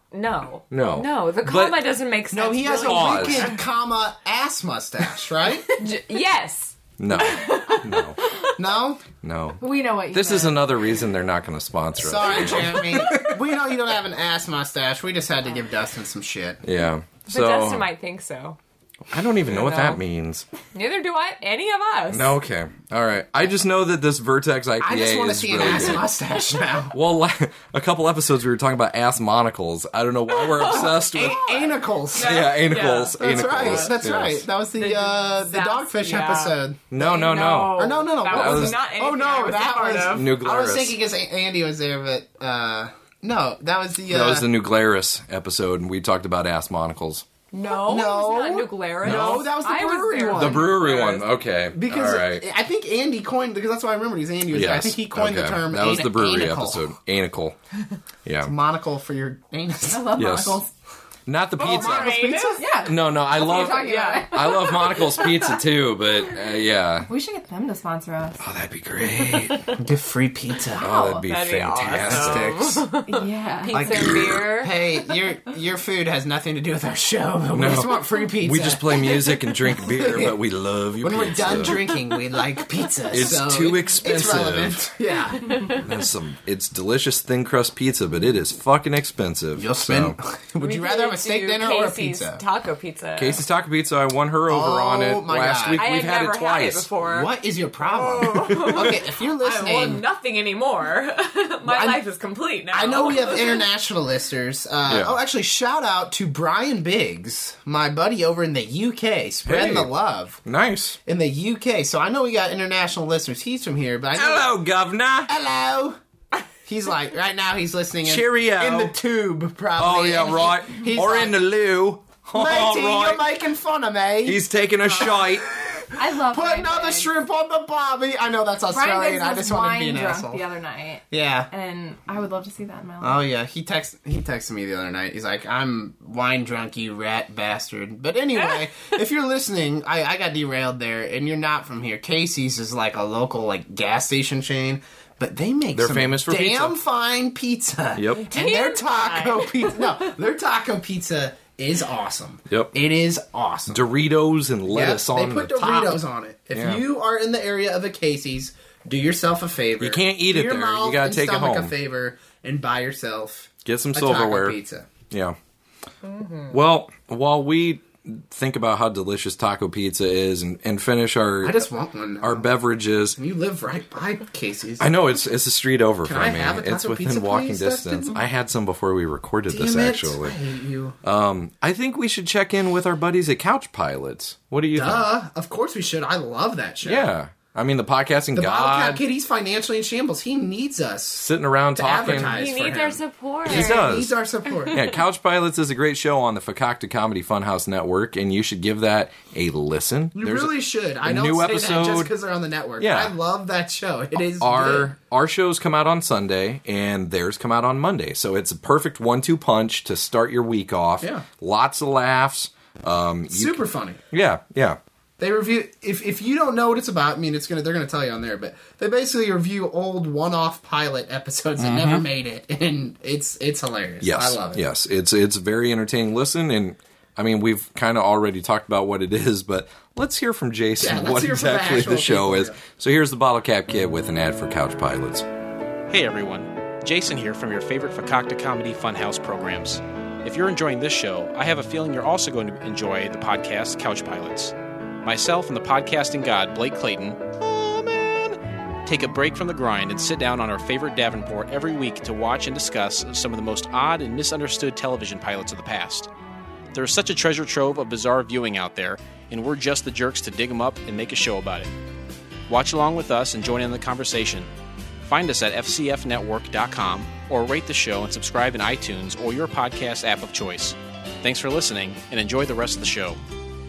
No. No. No, the But- comma doesn't make sense. No, he has really. a Pause. wicked, comma, ass mustache, right? J- yes. No. No. No? No. We know what you This meant. is another reason they're not going to sponsor us. Sorry, Jeremy. We know you don't have an ass mustache. We just had to give Dustin some shit. Yeah. But So Dustin might think so. I don't even know what know. that means. Neither do I. Any of us. No, okay. All right. I just know that this Vertex I P A I just want to is see really an ass good. mustache now. Well, la- a couple episodes we were talking about ass monocles. I don't know why we're obsessed with. A- Anacles. Yeah, anacles. That's anacles. right. That's Yes. right. That was the uh, the That's- dogfish yeah. episode. No, no, no. Or no, no, no. That what was, was- not anything Oh no, I was a that part was of. New Glarus. I was thinking because Andy was there, but uh, no, that was the. Uh, That was the New Glarus episode, and we talked about ass monocles. No, No. it was not Nuclearis. No, that was the I brewery there. one. The brewery Glarus. one. Okay. because All right. I think Andy coined because that's why I remember because Andy was there. I Yes. think he coined okay. the term. That was ana- the brewery anacle. episode. Anacle. Yeah. Monocle for your anus. I love Yes. monocles. Not the pizza. Monocles pizza? Yeah. No, no. I love. Talking about it. I love Monocle's pizza too, but uh, yeah. We should get them to sponsor us. Oh, that'd be great. Give free pizza. Oh, that'd be That'd be fantastic. Yeah. Pizza Like- and beer. Hey, your your food has nothing to do with our show, but we just want free pizza. We just play music and drink beer, but we love you. when we're pizza. done drinking, we like pizza. It's so too it- expensive. It's relevant. Yeah, That's some. It's delicious thin crust pizza, but it is fucking expensive. you'll spend. So. Would We you could rather have a steak do dinner or a Casey's pizza? Taco pizza. Casey's Taco Pizza. I won her over Oh, on it my last God. week. I We've had had never it twice. had it before. What is your problem? Okay, if you're I listening, want nothing anymore. My I- life is complete now. I know we have international listeners. Uh, Yeah. Oh, actually, shout out to Brian Biggs, my buddy over in the U K, spreading Hey. the love Nice. in the U K. So I know we got international listeners. He's from here, but I know Hello, governor. Hello. He's like right now. He's listening in, Cheerio. in the tube, probably. Oh yeah, And he- right. he's Or like, in the loo. Oh, Matey, you're right. making fun of me. He's taking a shite. I love Put Brian another Biggs. shrimp on the barbie. I know that's Brian Australian. Biggs I was just want to be wine an drunk asshole. the other night, Yeah. and I would love to see that in my life. Oh yeah, he text he texted me the other night. He's like, "I'm wine drunk, you rat bastard." But anyway, if you're listening, I, I got derailed there, and you're not from here. Casey's is like a local like gas station chain, but they make They're some famous for damn pizza. fine pizza. Yep. And their Damn taco pizza, no, their taco pizza is awesome. Yep. It is awesome. Doritos and Yep, lettuce they on put the Doritos top. on it. If Yeah. you are in the area of a Casey's, do yourself a favor. You can't eat Do it your there. You mouth gotta and take it stomach home. a favor and buy yourself Get some a taco silverware. pizza. Yeah. Well, while we think about how delicious taco pizza is and, and finish our I just want one. our now. beverages. You live right by Casey's. I know it's it's a street over Can from I me. have a taco It's within pizza, walking please, distance. Dustin? I had some before we recorded Damn this it. actually. I hate you. Um, I think we should check in with our buddies at Couch Pilots. What do you think? Duh. Of course we should. I love that show. Yeah. I mean, the podcasting The Bottle god Cap Kid, he's financially in shambles. He needs us. sitting around To talking. advertise. He for needs him. our support. He does. He needs our support. Yeah, Couch Pilots is a great show on the Fakakta Comedy Funhouse Network, and you should give that a listen. You There's really should. I a don't new say that episode- just because they're on the network. Yeah. I love that show. It is good. our our shows come out on Sunday, and theirs come out on Monday, so it's a perfect one-two punch to start your week off. Yeah. Lots of laughs. Um, you- super funny. yeah, yeah. They review if if you don't know what it's about. I mean, it's gonna they're gonna tell you on there, but they basically review old one-off pilot episodes that never made it, and it's it's hilarious. Mm-hmm. Yes, I love it. yes. It's it's a very entertaining listen, and I mean we've kind of already talked about what it is, but let's hear from Jason Yeah, let's what hear from the exactly actual the show people, is. yeah. So here's the Bottle Cap Kid with an ad for Couch Pilots. Hey everyone, Jason here from your favorite Fakakta Comedy Funhouse programs. If you're enjoying this show, I have a feeling you're also going to enjoy the podcast Couch Pilots. Myself and the podcasting god Blake Clayton, oh man, take a break from the grind and sit down on our favorite Davenport every week to watch and discuss some of the most odd and misunderstood television pilots of the past. There is such a treasure trove of bizarre viewing out there, and we're just the jerks to dig them up and make a show about it. Watch along with us and join in the conversation. Find us at f c f network dot com or rate the show and subscribe in iTunes or your podcast app of choice. Thanks for listening and enjoy the rest of the show.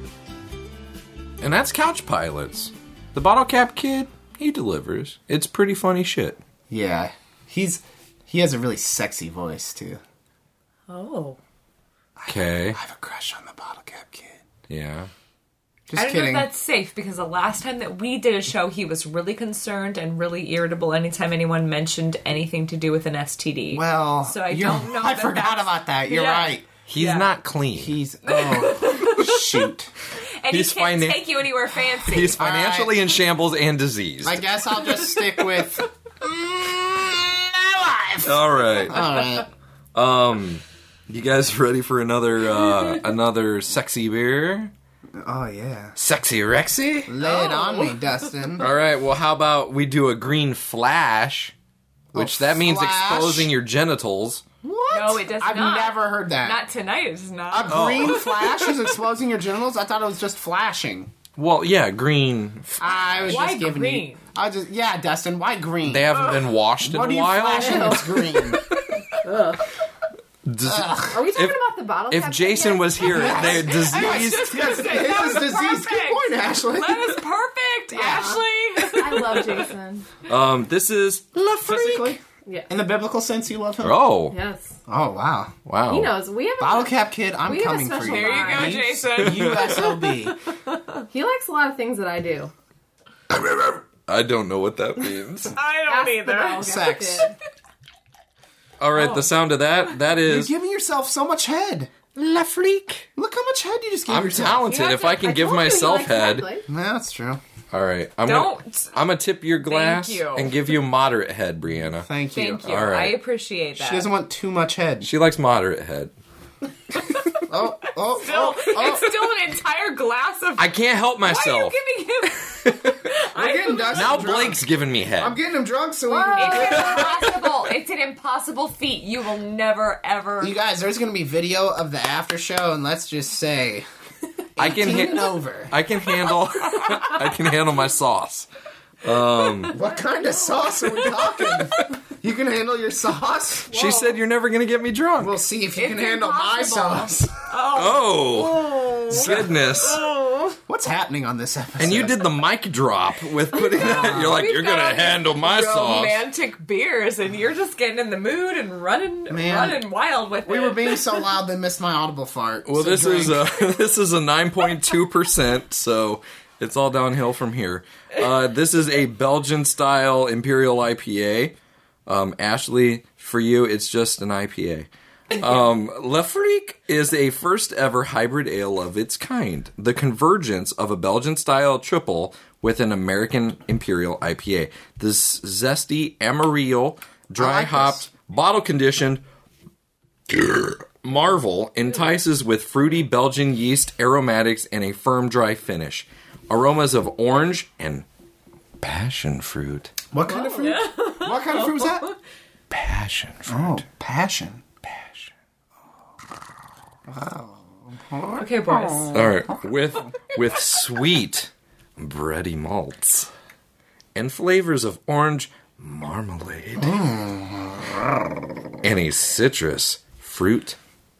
And that's Couch Pilots. The Bottle Cap Kid, he delivers. It's pretty funny shit. Yeah, he's he has a really sexy voice too. Oh. Okay. I have a crush on the Bottle Cap Kid. Yeah. Just I don't kidding. know if that's safe because the last time that we did a show, he was really concerned and really irritable anytime anyone mentioned anything to do with an S T D. Well, so I you're- don't know. I that forgot that's- about that. You're Yeah. right. He's Yeah. not clean. He's oh shoot. And He's he can't finan- take you anywhere fancy. He's financially in shambles and diseased. I guess I'll just stick with alive. All right. All right. Um, you guys ready for another uh, another sexy beer? Oh yeah. Sexy Rexy? Lay it on me, Dustin. All right. Well, how about we do a green flash, which A that means flash? exposing your genitals. What? No, it does I've not. never heard that. Not tonight, it's not. A green flash is exposing your genitals? I thought it was just flashing. Well, yeah, green. I was Why just giving you. green? I just yeah, Dustin. Why green? They haven't been washed in what a are you while. flashing that's green? Dis- Are we talking If- about the bottle if cap Jason thing was here, they diseased. yes, yes, it was disease. Good perfect. point, Ashley. That was perfect, Ashley. I love Jason. Um, this is Physically, Yeah. in the biblical sense, you love him. oh Yes. Oh wow. wow. He knows. We have Bottle cap kid, I'm We have a coming for special you. There you go, Nice. Jason. U S L B. He likes a lot of things that I do. I don't know what that means. I Ask don't the either. bottle cap Sex. kid. All right, the sound of that that You're is giving yourself so much head. La Freak. Look how much head you just gave I'm yourself. talented. You If have I to- can give told you he myself likes head. chocolate. Yeah, that's true. All right, I'm Don't. gonna I'm gonna tip your glass you. and give you moderate head, Brianna. Thank you. Thank you. All right. I appreciate that. She doesn't want too much head. She likes moderate head. Oh, oh, Still, oh, oh. it's still an entire glass of. I can't help Why are myself. you giving him? We're getting Dustin Now drunk. Blake's giving me head. I'm getting him drunk so we It's can... impossible. It's an impossible feat. You will never ever. You guys, there's going to be video of the after show, and let's just say... I can eighteen and ha- over. I can handle I can handle my sauce. What kind of sauce are we talking? You can handle your sauce? She said you're never gonna get me drunk. We'll see if you It's can handle my impossible. sauce. Oh, goodness! What's happening on this episode? And you did the mic drop with putting that. You're like, We've you're got gonna all these handle my sauce. romantic beers, and you're just getting in the mood and running, Man. running wild with We it. were being so loud they missed my audible fart. Well, So this drink. is a this is a nine point two percent, so it's all downhill from here. Uh, this is a Belgian style Imperial I P A. Um, Ashley, for you, it's just an I P A. Um, Le Freak is a first ever hybrid ale of its kind, the convergence of a Belgian style triple with an American Imperial I P A. This zesty Amarillo, dry I like hopped, this. bottle conditioned marvel entices with fruity Belgian yeast aromatics and a firm dry finish. Aromas of orange and passion fruit. What kind of fruit? What kind of fruit was that? Passion fruit. Oh, passion. Passion. Okay, boys. All right, with with sweet bready malts and flavors of orange marmalade and a citrus fruit.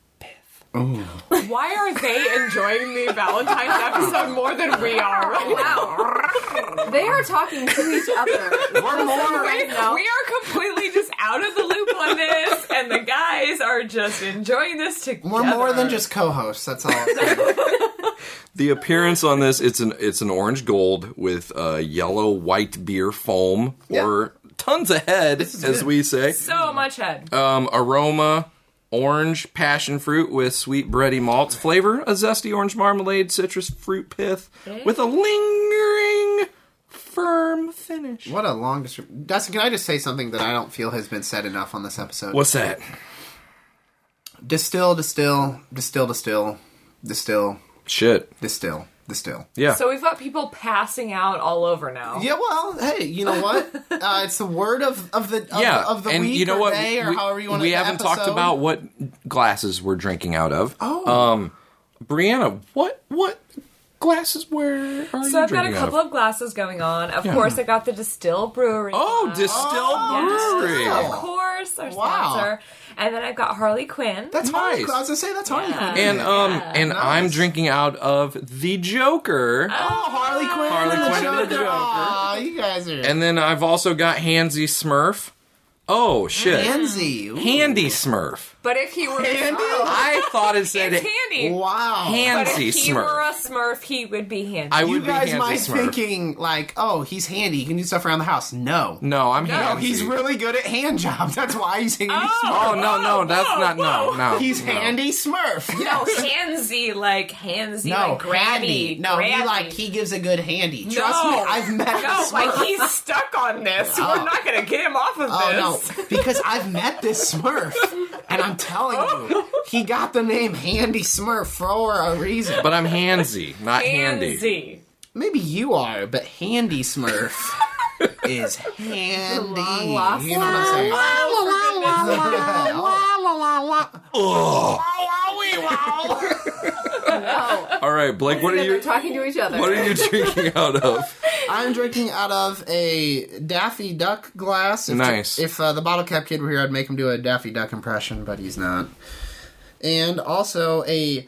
Why are they enjoying the Valentine's episode more than we are right now? They are talking to each other. We're more. We, we are completely just out of the loop on this, and the guys are just enjoying this together. We're more than just co-hosts. That's all. I'm saying. The appearance on this, it's an it's an orange gold with uh, yellow white beer foam, or tons of head, as good. we say. so much head. Um, aroma, orange passion fruit with sweet bready malts. Flavor, a zesty orange marmalade, citrus fruit pith with a lingering firm finish. What a long description. Dustin, can I just say something that I don't feel has been said enough on this episode? What's that? Distill, distill, distill, distill, distill, Shit. distill, distill. Yeah. So we've got people passing out all over now. Yeah, well, hey, you know what? Uh, it's the word of, of the of, yeah, the, of the and week you know or what? day or we, however you want to we haven't talked about what glasses we're drinking out of. Oh. Um, Brianna, what what glasses where are you So I've got a drinking couple out of? of glasses going on. Of Yeah. course, I got the Distill Brewery. Oh, glass. Distilled Brewery. Yes, of course, our Wow. sponsor. And then I've got Harley Quinn. That's Nice. Harley. I was gonna say that's Harley Yeah. Quinn. And um Yeah. and Nice. I'm drinking out of the Joker. oh, Harley Quinn. Harley and the Quinn and the Joker. Joker. Aw, you guys are. And then I've also got Hansy Smurf. Oh, shit. Handsy. Ooh. Handy Smurf. But if he were Handy? I thought it said it's it. handy. Wow. Hand- But Handsy if he Smurf. were a Smurf, he would be handy. I You would guys be Handsy might Smurf. thinking, like, oh, he's handy. He can do stuff around the house. No. No, I'm No, No, Handsy. he's really good at hand jobs. That's why he's handy Smurf. Oh, no, no, that's whoa, not, no, whoa. no. He's no. handy Smurf. No, Yes. handsy, like handsy, No, like grabby. handy. No, he grabby. like he gives a good handy. Trust no. me, I've met No, this like Smurf. he's stuck on this. Oh. We're not going to get him off of Oh this. no, because I've met this Smurf, and I'm telling you, he got the name Handy Smurf for a reason. But I'm handsy, not handy. Handsy. Maybe you are, but Handy Smurf is handy. long lost You know what I'm saying? All right, Blake, what are They're you talking to each other. what are you drinking out of? I'm drinking out of a Daffy Duck glass. If Nice. if uh, the bottle cap kid were here, I'd make him do a Daffy Duck impression, but he's not. And also a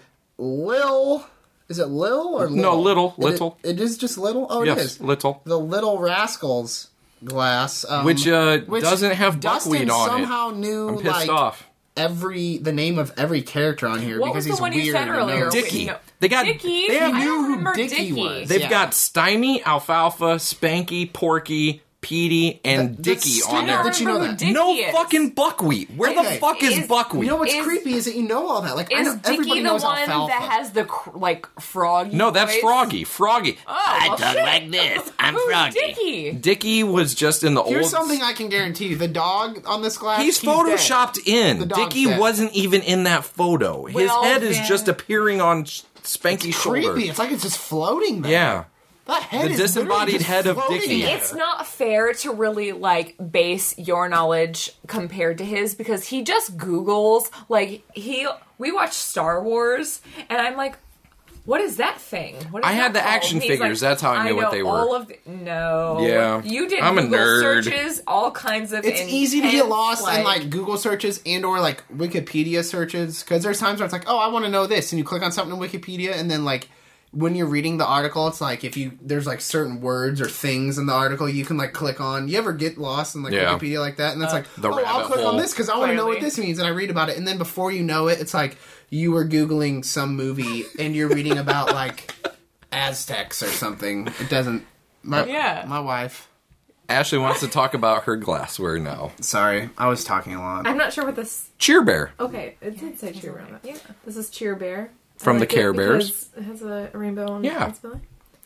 Lil. Is it Lil or Lil? No, Little, It- Little. It is just Little? Oh, it Yes, is. little. The Little Rascals glass. Um, Which, uh, which doesn't have Dustin buckwheat on it. somehow knew, I'm pissed like, off. every the name of every character on here What because was the he's one weird. you said and earlier? knows- Dickie. No. They got Dickie? They I knew don't who remember Dickie Dickie. was. They've Yeah. got Stymie, Alfalfa, Spanky, Porky, Petey, and That- Dickie that's on stupid there. that you know Remember that. who Dickie No is. fucking buckwheat. Where Okay. the fuck is, Is- buckwheat? You know what's Is- creepy is that you know all that. Like I Is know everybody Dickie the knows one alfalfa. that has the cr- like froggy? no, that's voice? Froggy. Froggy. Oh, well, shit. this. I'm Who's Dickie? Dickie was just in the Here's old. something I can guarantee you: the dog on this glass. He's dead. photoshopped The in. dog's Dickie dead. wasn't even in that photo. His Well, head is then- just appearing on Sh- Spanky's shoulder. Creepy. It's like it's just floating there. Yeah. That head The is disembodied literally just head of floating Dickie. there. It's not fair to really like base your knowledge compared to his because he just Googles like he we watched Star Wars and I'm like, what is that thing? What is I had that the action called? He's figures, that's how I knew what know they were. All of the, no, Yeah. you did I'm a Google nerd. searches, all kinds of. It's easy to get intense, lost in like Google searches and or like Wikipedia searches because there's times where it's like, oh, I want to know this, and you click on something in Wikipedia, and then like when you're reading the article, it's like if you there's like certain words or things in the article you can like click on. You ever get lost in like Yeah. Wikipedia like that, and it's like, The oh, I'll rabbit click hole. on this because I want to know what Clearly. this means, and I read about it, and then before you know it, it's like you were Googling some movie and you're reading about like Aztecs or something. It doesn't. My, Yeah. my wife. Ashley wants to talk about her glassware now. Sorry, I was talking a lot. I'm not sure what this. Cheer Bear. Okay, it did say Cheer Bear. Yeah, this is Cheer Bear. I From the like it Care Bears. because It has a rainbow on Yeah. its belly.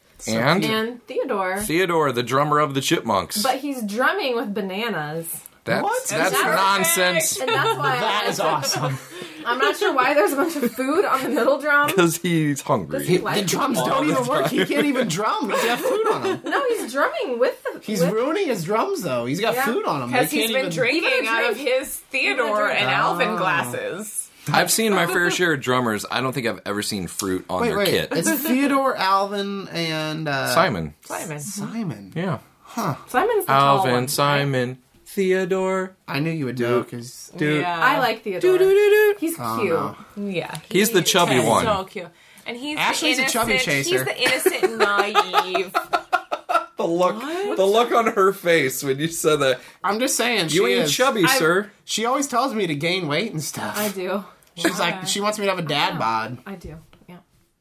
And And Theodore. Theodore, the drummer of the Chipmunks. But he's drumming with bananas. That's, What? that's That's nonsense. And that's why That I, is awesome. I'm not sure why there's a bunch of food on the middle drum. Because he's hungry. He- The drums All don't the even work. He time. can't even drum. He's got food on him. No, he's drumming with the. He's with, ruining his drums, though. He's got Yeah. food on him. because They he's can't been even- drinking Even a out of drink. his Theodore drink. and Alvin Oh. glasses. I've seen my fair share of drummers. I don't think I've ever seen fruit on Wait, their wait. kit. It's Theodore, Alvin, and uh, Simon. Simon. Simon. Yeah. Simon's the tall Alvin, one. Simon, Theodore. I knew you would know because Dude. Yeah. I like Theodore. Doo-doo-doo-doo. He's Oh, cute. no. Yeah, He's the chubby is one. So cute, and he's Ashley's the a innocent, chubby chaser. He's the innocent, naive. The look, the look on her face when you said that. I'm just saying she You ain't is. chubby, I- sir. She always tells me to gain weight and stuff. I do. She's like, she wants me to have a dad bod. I do. Yeah.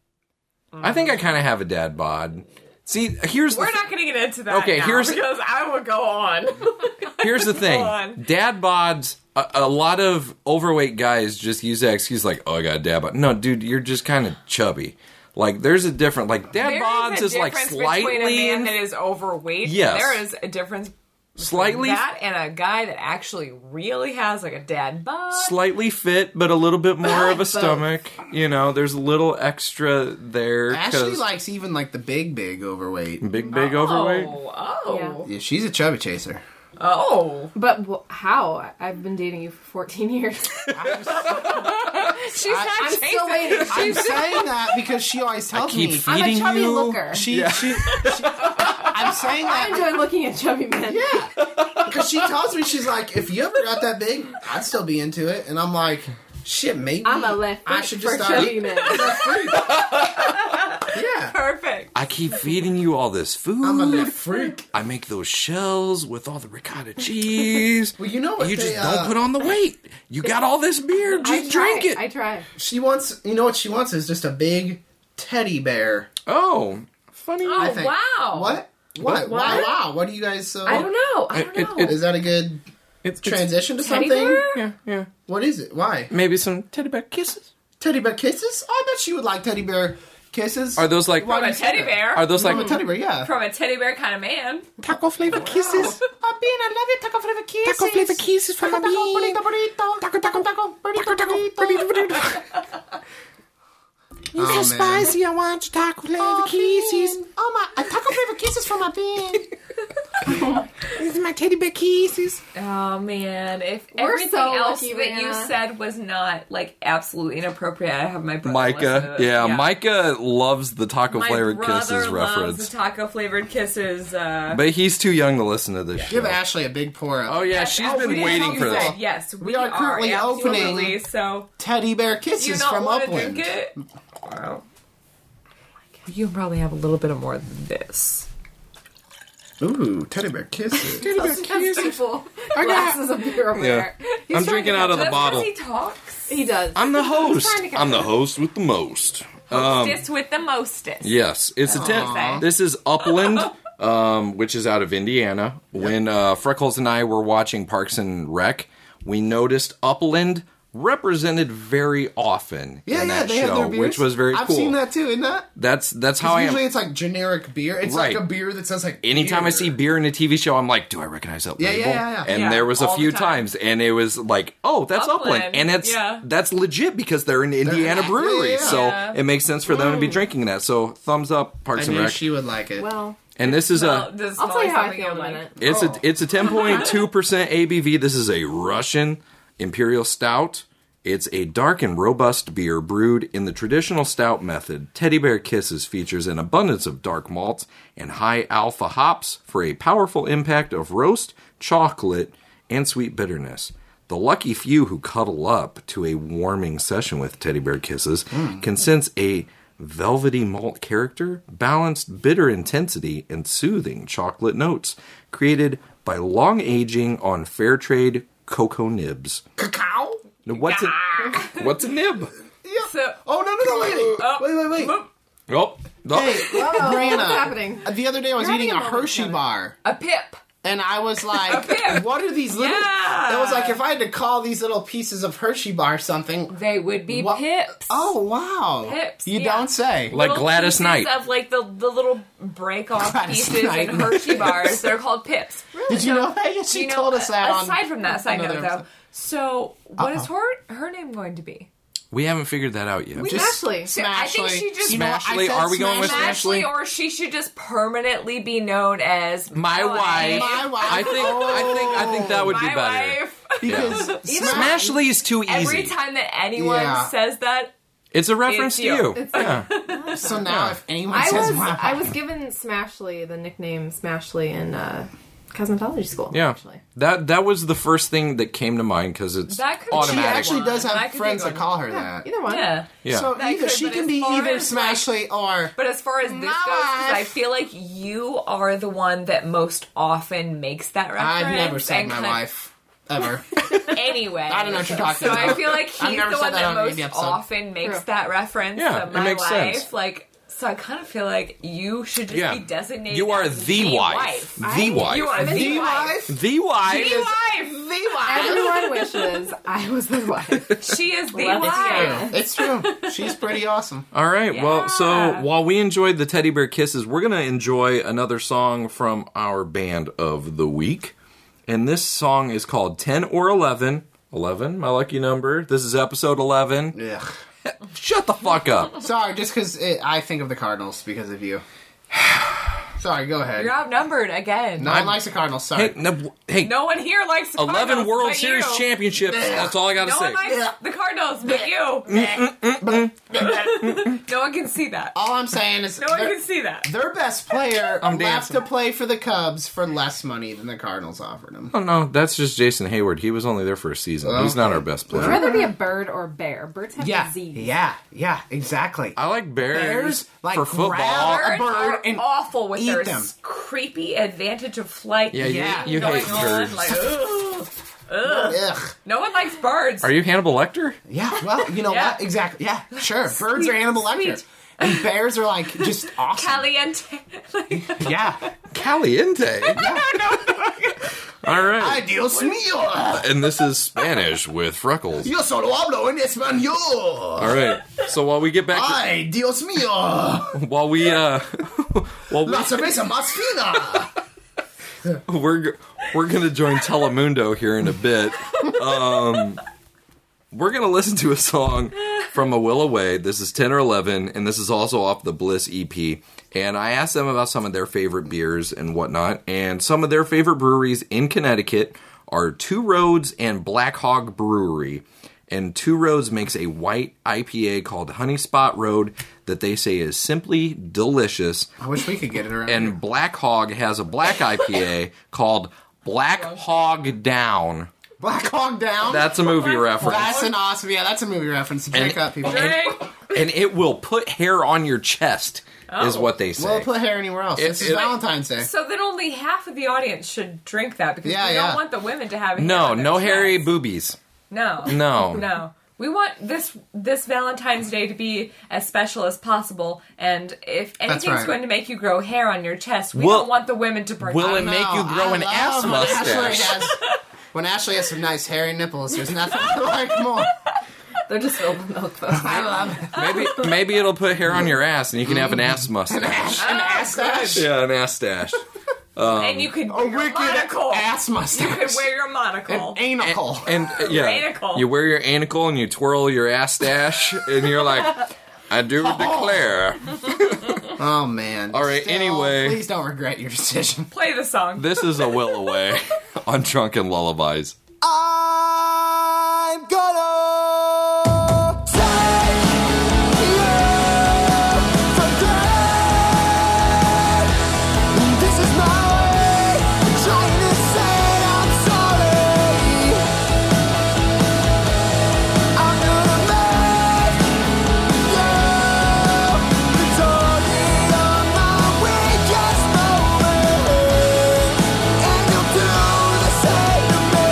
I think I kind of have a dad bod. See, here's We're the not going to get into that. Okay, now here's- because I would go on. here's the thing. Go on. Dad bods. A, a lot of overweight guys just use that excuse like, "Oh, I got a dad bod." No, dude, you're just kind of chubby. Like, there's a different. Like, dad There bods is is a like difference between a slightly, man in- that is overweight. Yes. There is a difference between slightly, that and a guy that actually really has like a dad bod. slightly fit, but a little bit more of a Both. stomach. You know, there's a little extra there. Ashley 'cause likes even like the big, big overweight. big, big overweight. Oh, oh, Yeah, she's a chubby chaser. oh. But wh- how? I- I've been dating you for fourteen years. She's not I'm chasing. still waiting. I'm saying that because she always tells Keep me. I'm a feeding chubby you. looker. She, Yeah. she, she, I'm saying I that enjoy looking at chubby men. Yeah, because she tells me, she's like, if you ever got that big, I'd still be into it. And I'm like, shit, maybe I'm a left I foot should for just start chubby eating men. left feet. Yeah. Perfect. I I keep feeding you all this food. I'm a little freak. I make those shells with all the ricotta cheese. Well, you know what You they, just uh, don't put on the weight. You got all this beer. I Just try. drink it. I try. She wants, you know what she wants is just a big teddy bear. Oh, funny. Oh, I think. wow. What? What? What? Why? Wow. What do you guys? Uh, I don't know. I don't It- know. it- Is that a good It's, it's transition to Teddy something? bear? yeah, yeah. What is it? Why? Maybe some teddy bear kisses. Teddy bear kisses? Oh, I bet she would like teddy bear kisses. Are those like? Why From do a you say teddy that? bear. Are those From a like teddy bear? Yeah. From a teddy bear kind of man. taco flavored kisses? Oh, Bean, I love it. Taco flavor kisses. Taco flavor kisses from taco, a taco, Bean. burrito, burrito. Taco, taco, taco, burrito, taco, burrito. You're Oh, so man. spicy. I want your taco flavor Oh, kisses. Bean. Oh my! A taco flavor kisses from a bean. These are my teddy bear kisses. Oh man, if We're everything so else lucky, that you Vanna. said was not like absolutely inappropriate, I have my brother listen Micah, to this. yeah, Micah loves the taco My flavored brother kisses loves reference, the taco flavored kisses. Uh, but he's too young to listen to this show. Give Ashley a big pour of Oh yeah, she's oh, we been didn't waiting know for you this. said Yes, we, are currently absolutely, opening- So teddy bear do you kisses not from want to Upland. drink it? Wow. You probably have a little bit of more than this. Ooh, teddy bear kisses. That's two full glasses of beer over there. He's I'm trying drinking to out of the That's bottle. because he talks. He does. I'm the host. trying to catch I'm the up. host with the most. Um, Hostess with the mostest. yes, it's a ten. Aw. This is Upland, um, which is out of Indiana. When uh, Freckles and I were watching Parks and Rec, we noticed Upland represented very often Yeah, in yeah, that they have show, their beers. which was very I've cool. seen that too, isn't that? That's that's how I am. Usually it's like generic beer. It's Right. like a beer that says like Anytime I beer. see beer in a T V show, I'm like, do I recognize that Yeah, label? yeah, yeah, yeah. And Yeah, there was a all the few time. times, and it was like, oh, that's Upland, Upland, and it's yeah. that's legit because they're an Indiana yeah, brewery, yeah, yeah. so Yeah. it makes sense for them to be drinking that. So thumbs up, Parks I and knew Rec. she would like it. Well, And this is Well, a this is I'll tell always you how I something feel I'm about like, it. it's a it's a ten point two percent A B V. This is a Russian Imperial Stout. It's a dark and robust beer brewed in the traditional stout method. Teddy Bear Kisses features an abundance of dark malts and high alpha hops for a powerful impact of roast, chocolate, and sweet bitterness. The lucky few who cuddle up to a warming session with Teddy Bear Kisses can sense a velvety malt character, balanced bitter intensity, and soothing chocolate notes created by long aging on fair trade cocoa nibs. Cacao? Now, what's a what's a nib? So, Oh no no no wait Oh. wait wait wait. Oh, oh. Hey, Brianna. what's happening? The other day I was You're eating a having a moment Hershey together. bar. a pip. And I was like, pip. what are these little... Yeah. It was like, if I had to call these little pieces of Hershey bar something... They would be What- pips. Oh, wow. Pips, You yeah. don't say. Like Little Gladys pieces Knight. of like the, the little break off Gladys pieces Knight. in Hershey bars. They're called pips. Did you know that? Yeah, she You know, told us that on... aside from that, side another note though. episode. So, what is her her name going to be? We haven't figured that out yet. Just Ashley. So I think Smashly. she just You know what? I Smashly, said are we going with Smashly. Smashly? Ashley, or she should just permanently be known as My wife. My wife. I think I think I think that would be my better. wife. Because Smash... Smashly is too easy. Every time that anyone Yeah. says that, It's a reference It's to you. you. It's yeah. So now if anyone I says was my I was given Smashly the nickname Smashly in uh, cosmetology school. Yeah. actually. That that was the first thing that came to mind because it's That could be She automatic. actually one. does That have could friends be that one. call her that. Either one. yeah. Yeah. So That either could, she but can as be far either as, like- Smashly or... But as far as this goes, because I feel like you are the one that most often makes that reference. I've never said and my kind- wife. Ever. Anyway, I don't know what you're talking so about. I feel like I've he's never the said one that that on most any episode. often makes True. that reference. Yeah, to it my makes life. sense. Like, so I kind of feel like you should just Yeah. be designated. You are as the the wife. The I- wife. You are the, The wife. wife? The wife. The wife. The wife. Everyone wishes I was the wife. She is the Let's wife. go. It's true. She's pretty awesome. All right. Well, so Yeah. while we enjoyed the Teddy Bear Kisses, we're going to enjoy another song from our band of the week. And this song is called ten or eleven. eleven, my lucky number. This is episode eleven. Ugh. Shut the fuck up. Sorry, just because I think of the Cardinals because of you. Sorry, go ahead. You're outnumbered again. No one likes the Cardinals. Sorry. Hey, no, hey, No one here likes the eleven Cardinals World but Series you. championships. That's all I got to No say. one likes Yeah. the Cardinals but you. No one can see that. All I'm saying is No one their, can see that. their best player I'm left dancing. to play for the Cubs for less money than the Cardinals offered him. Oh no, that's just Jason Hayward. He was only there for a season. He's not Okay. our best Would you player. rather be a bird or a bear? Birds have Yeah, disease. yeah, yeah, exactly. I like bears, Bears, like, for football. grab- a Birds bird are and awful with eat their them. s- creepy advantage of flight. Yeah, you, Yeah. you going hate on, birds. Like, ugh, ugh. Ugh. No one likes birds. Are you Hannibal Lecter? Yeah, well, you know Yeah. what? Exactly. Yeah, sure. Birds Sweet, are Hannibal Lecter. sweet. And bears are like just awesome. Caliente. Like, Yeah. Caliente. All right. Ay, Dios mío. And this is Spanish with Freckles. Yo solo hablo en español. All right. So while we get back, to, Ay, Dios mío. while we uh, while La we, cerveza más fina. we're we're gonna join Telemundo here in a bit. Um, we're gonna listen to a song from A Will Away. This is ten or eleven, and this is also off the Bliss E P. And I asked them about some of their favorite beers and whatnot, and some of their favorite breweries in Connecticut are Two Roads and Black Hog Brewery. And Two Roads makes a white I P A called Honey Spot Road that they say is simply delicious. I wish we could get it around. And Black Hog has a black I P A called Black Hog Down. Black Hog Down. That's a movie reference. That's an awesome. Yeah, that's a movie reference. Drink up, people. drink. And it will put hair on your chest, is what they say. Well, put hair anywhere else. It- this is it- Valentine's Day. So then only half of the audience should drink that because Yeah, we yeah. don't want the women to have hair no, on their no hairy chests. boobies. No. No. No. We want this this Valentine's Day to be as special as possible, and if anything's right. going to make you grow hair on your chest, we Will- don't want the women to partake. will it make you No, grow I an love ass when mustache? Ashley has, when Ashley has some nice hairy nipples, there's nothing I like more. They're just filled with milk, though. I love it. Maybe maybe it'll put hair on your ass and you can have an ass mustache. An ass stash. Yeah, an ass stash. and you could A wear your wicked monocle. ass You mustache. could wear your monocle. An anacle. And uh, yeah, Anacle. you wear your anacle and you twirl your ass stash and you're like, I do declare. Oh, man. All right, Still, anyway. Please don't regret your decision. Play the song. This is A Will Away on Drunken Lullabies. I'm gonna take you for granted. This is my way of trying to say I'm sorry. I'm gonna make you the target of my weakest moment, and you'll do the same to me.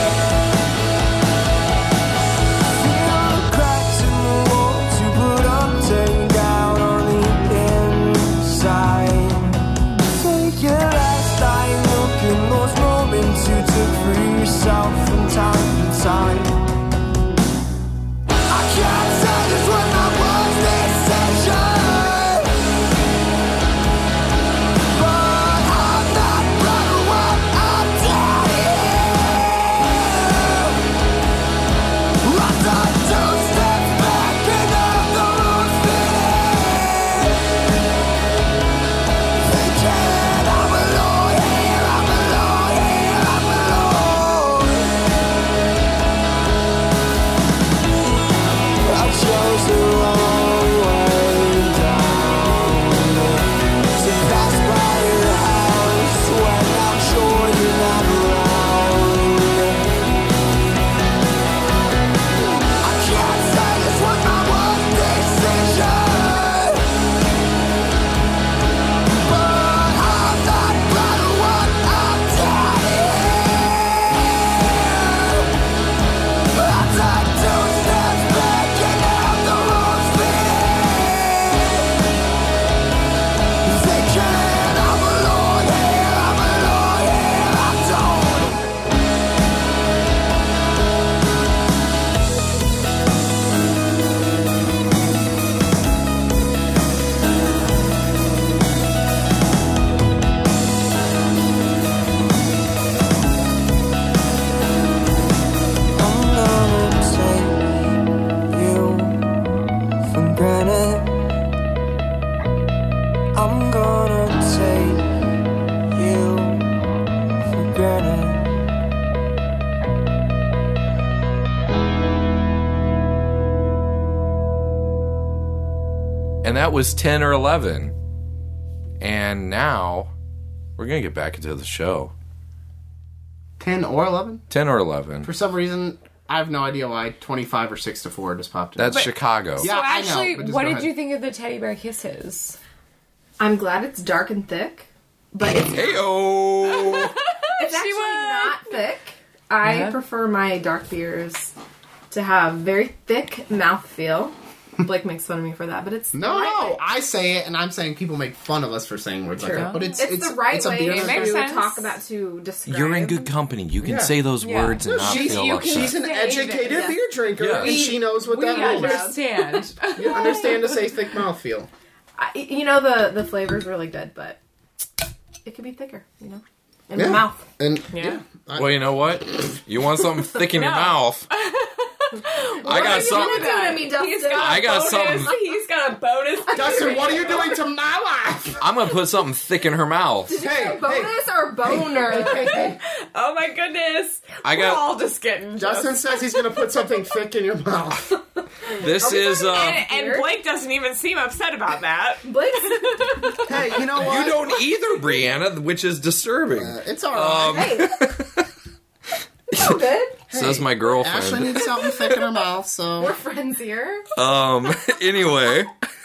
See all the cracks in the walls you put up, tearing down on the inside. Take your last dying look in those moments you took for yourself from time to time. I can't say this was my worst decision, but I'm not proud of what I did. I thought two steps back and now the road's spinning. Thinking I'm alone here, I'm alone here, I'm alone. that was ten or eleven. And now we're going to get back into the show. ten or eleven? ten or eleven. For some reason, I have no idea why twenty-five or six to four just popped in. That's But- Chicago. So Yeah, I know, actually, but just what go did ahead. you think of the teddy bear kisses? I'm glad it's dark and thick, but it's, Hey-oh! it's actually would. not thick. I Yeah. prefer my dark beers to have very thick mouthfeel. Blake makes fun of me for that, but it's No, the right no, way. I say it, and I'm saying people make fun of us for saying words like True. that. But it's It's, it's the right it's a way beer It to makes sense. talk about to describe. You're in good company. You can Yeah. say those Yeah. words and No, not she's, feel you upset. can- she's an Say educated that. beer drinker, Yeah. and she knows what We that means. understand. You understand to say thick mouthfeel. I, you know the the flavor's really good, but it could be thicker. You know, in Yeah. the mouth. And Yeah. I- Well, you know what? You want something thick in your No. mouth. I got are you something. gonna do to me, He's Dustin? got a I got bonus. something. He's got a bonus. Dustin, what are you doing to my wife? I'm going to put something thick in her mouth. Hey, Bonus or boner? hey, hey. Oh my goodness. I We're got- all just getting Justin says he's going to put something thick in your mouth. This is, uh... And, and Blake doesn't even seem upset about that. Blake's Hey, you know what? You don't either, Brianna, which is disturbing. Uh, it's all right. Um, hey, so good. says my Ashley girlfriend. needs something thick in her mouth, so... We're friends here. Um, anyway,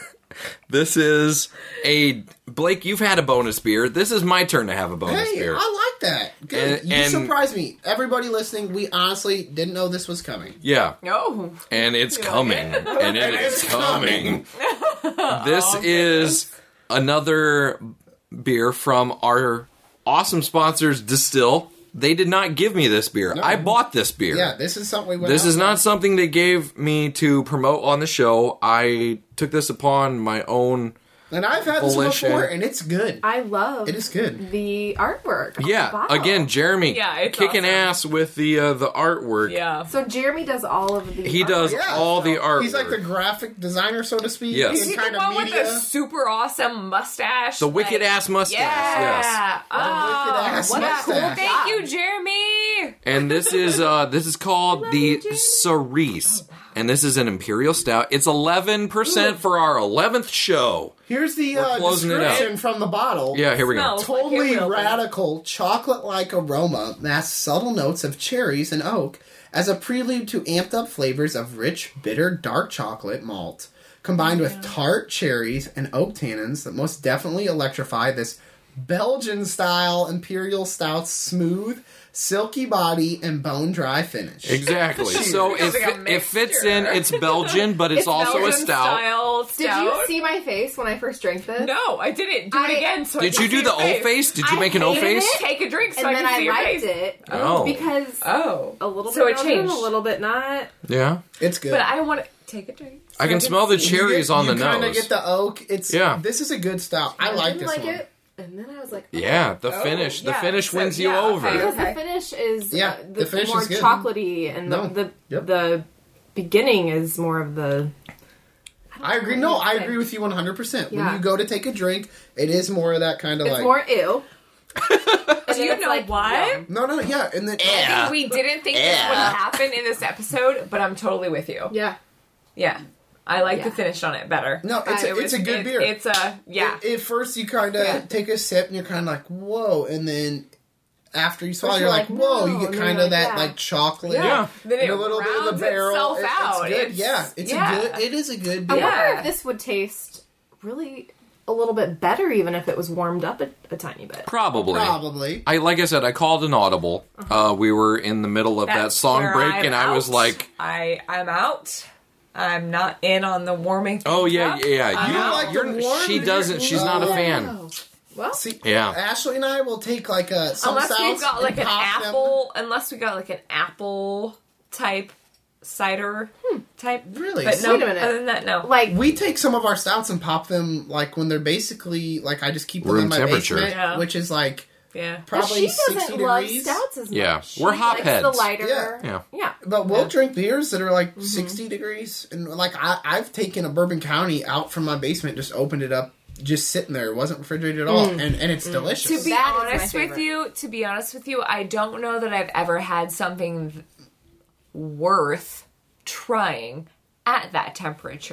this is a... Blake, you've had a bonus beer. This is my turn to have a bonus Hey, beer. I like that. Good. And- you and- surprised me. Everybody listening, we honestly didn't know this was coming. Yeah. No. And it's like coming. it? And it is It's coming. This is another beer from our awesome sponsors, Distill. They did not give me this beer. I bought this beer. Yeah, this is something we went This out is for. not something they gave me to promote on the show. I took this upon my own... And I've had this Volition. before, and it's good. I love It is good. the artwork. on the Yeah, bottle. again, Jeremy Yeah, it's kicking awesome. ass with the uh, the artwork. Yeah. So Jeremy does all of the. He does Yeah, all the artwork. He's like the graphic designer, so to speak. Yes. in Is he kind the of one media. with the super awesome mustache? the wicked Like- ass mustache. Yeah. Yes. Oh, wicked-ass what a cool. mustache. Thank you, Jeremy. And this is uh this is called the Cerise. And this is an imperial stout. It's eleven percent for our eleventh show. Here's the We're uh, closing it out. description from the bottle. Yeah, here we go. Smells like it Totally will be. radical, chocolate-like aroma masks subtle notes of cherries and oak as a prelude to amped-up flavors of rich, bitter, dark chocolate malt, combined with tart cherries and oak tannins that most definitely electrify this Belgian-style imperial stout's smooth, silky body and bone-dry finish. Exactly. So Sounds it, like a fi- it fits mixture. in. It's Belgian, but it's, It's also Belgian a stout. Style Did stout. you see my face when I first drank this? No, I didn't. Do I- it again. So I Did can you do see the your O face? Did you I make an O hated face? it. Take a drink so And I then can I see your liked face. it Oh. because Oh, a little so bit it Belgian, changed. a little bit not. Yeah. It's good. But I don't want to take a drink. I can smell the cherries on the You kind of nose. get the oak. It's Yeah. This is a good stout. I like didn't this like one. it, and then I was like, oh. Yeah, the Oh, finish. The yeah. finish So, wins yeah, you over. okay. Because the finish is Yeah, uh, the, the finish more is good. chocolatey, and the No. the, Yep. the beginning is more of the. I agree. No, I agree with you one hundred percent. When Yeah. you go to take a drink, it is more of that kind of It's like... more ew. Do you know what? No, no, yeah. And then... Yeah. We didn't think this would happen in this episode, but I'm totally with you. Yeah. Yeah. I like Yeah. the finish on it better. No, it's, I- a, It it's a was- good it- beer. It's a, yeah. At, at first, you kind of Yeah. take a sip, and you're kind of like, whoa. And then after you swallow, First you're you're like, like, whoa. no, You get and kind then of you're that, like, yeah. like, chocolate. Yeah. Then it And a little bit of rounds the barrel. itself It- out. It's good. It's- yeah. It's yeah. a good... It is a good I beer. wonder Yeah. if this would taste really a little bit better, even if it was warmed up a, a tiny bit. Probably. Probably. I like I said, I called an audible. Uh, we were in the middle of that That's song where break, I'm and I was out. like, I, I'm out. I'm not in on the warming. "Oh yeah, things up. yeah, I'm you out. like you're, the warm she beer? doesn't. She's not a No. fan." Well, See, Yeah. Ashley and I will take like a some Unless we've stouts got like and an pop them. apple, unless we got like an apple type cider type. Really? But no, Wait a minute. other than that, no. like We take some of our stouts and pop them like when they're basically like I just keep them Room in my temperature. basement, Yeah. which is like yeah. but probably she sixty doesn't love degrees. stouts as much. Yeah. She We're likes hopheads. the lighter. Yeah. Yeah. Yeah. But we'll Yeah. drink beers that are like Mm-hmm. sixty degrees, and like I, I've taken a Bourbon County out from my basement, just opened it up, just sitting there. It wasn't refrigerated at all, and, and it's delicious. To be That is my honest with favorite. you, to be honest with you, I don't know that I've ever had something worth trying at that temperature.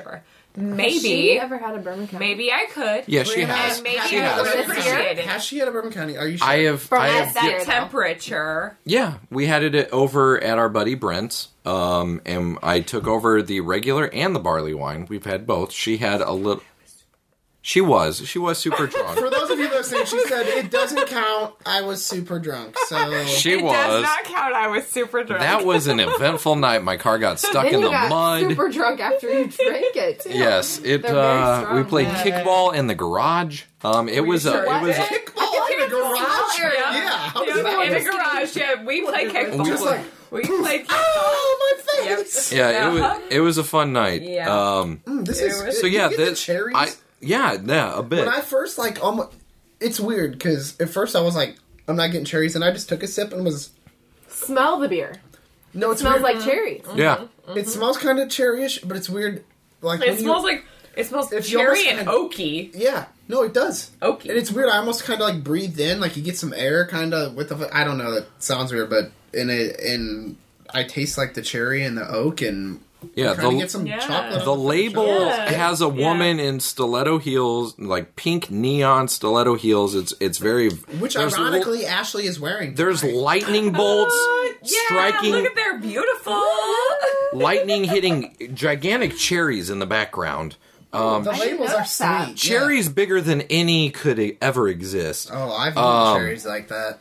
Maybe. She ever had a Bourbon County? Maybe I could. Yeah, she Brianna, has. And maybe She I has. would This appreciate year? it. Has she had a Bourbon County? Are you sure? I have. From I at have. that That year, though. temperature. Yeah, we had it over at our buddy Brent's, um, and I took over the regular and the barley wine. We've had both. She had a little. She was. She was super drunk. For those of you listening, she said it doesn't count. I was super drunk, so She It was. does not count. I was super drunk. That was an eventful night. My car got stuck Then in you the got mud. super drunk after you drank it, too. Yes, it. They're very Uh, strong, we played yeah. kickball in the garage. Um, it was. A, sure? it was. kickball in the garage. Yeah. Yeah, how does Yeah, that in the work? garage. Yeah, we played kickball. Just like, we played kickball. oh my face. Yeah, it Uh-huh. was. It was a fun night. Yeah. Um. Mm, this It is was- So did you yeah, get the this. cherries. I. Yeah, yeah, a bit. When I first like almost, it's weird because at first I was like, I'm not getting cherries, and I just took a sip and was Smell the beer. no, It it's smells weird. like cherries. yeah. It smells kind of cherryish, but it's weird. Like when It you- smells like it smells If you cherry almost and kinda- oaky. yeah, no, it does. Oaky. And it's weird. I almost kind of like breathed in, like you get some air, kind of with the. I don't know. That sounds weird, but in it, in I taste like the cherry and the oak, and Yeah, I'm trying the- to get some Yeah. chocolate. The on label Yeah. has a woman in stiletto heels, like pink neon stiletto heels. It's it's very which there's ironically Ashley is wearing. There's tonight. lightning bolts Yeah, striking, look at they're beautiful. lightning hitting gigantic cherries in the background. Um, the labels are sweet. that. Yeah. cherries bigger than any could ever exist. Oh, I've eaten Um, cherries like that.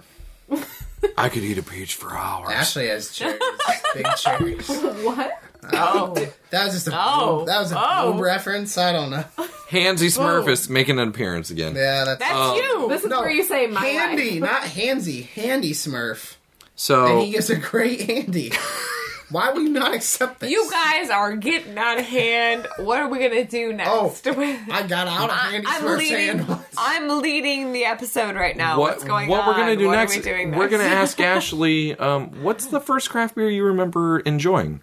I could eat a peach for hours. Ashley has cherries, big cherries. What? Oh, That was just a Oh. that was a Oh. boob reference. I don't know. Hansy Smurf is making an appearance again. Yeah, that's, that's Um, you. This is no. where you say my Handy, life. not Hansy. Handy Smurf, and So he gives a great Handy. Why would you not accept this? You guys are getting out of hand. What are we gonna do next? Oh, I got out of Handy I'm Smurf's leading. hand once. I'm leading the episode right now. what What's going what on? we're gonna do what next? Are we doing We're next? gonna ask Ashley, um, what's the first craft beer you remember enjoying?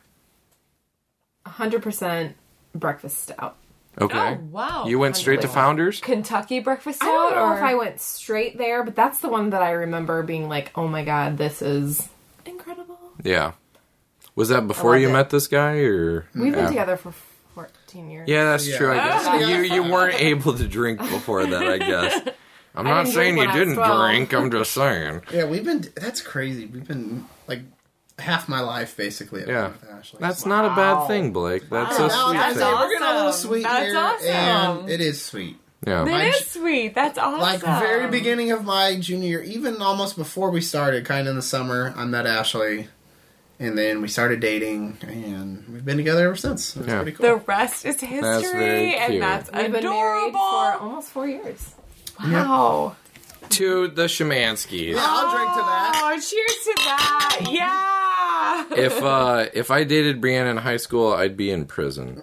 one hundred percent breakfast stout. Okay. Oh wow! You went straight to Founders? Kentucky breakfast I stout, don't know or if I went straight there, but that's the one that I remember being like, oh my god, this is incredible. Yeah. Was that before loved you it. met this guy, or We've been Yeah. together for fourteen years. Yeah, that's Yeah. true. I guess Yeah. you you weren't able to drink before that. I guess. I'm not didn't saying drink you when I was didn't twelve. drink. I'm just saying. Yeah, we've been. That's crazy. We've been like half my life basically. At Yeah, home with Ashley. that's not a bad thing, Blake. That's a Yeah, sweet Valentine's thing. Day, we're getting a little awesome. sweet That's here, awesome. and it is sweet. Yeah. That My is j- sweet. That's awesome. Like very beginning of my junior year, even almost before we started, kind of in the summer, I met Ashley, and then we started dating, and we've been together ever since. It's Yeah. pretty cool. The rest is history, very cute. and that's We've been married adorable. for almost four years. Wow. To the Shamanskys. Yeah, I'll drink to that. Oh, cheers to that! Yeah. If uh if I dated Brianna in high school, I'd be in prison.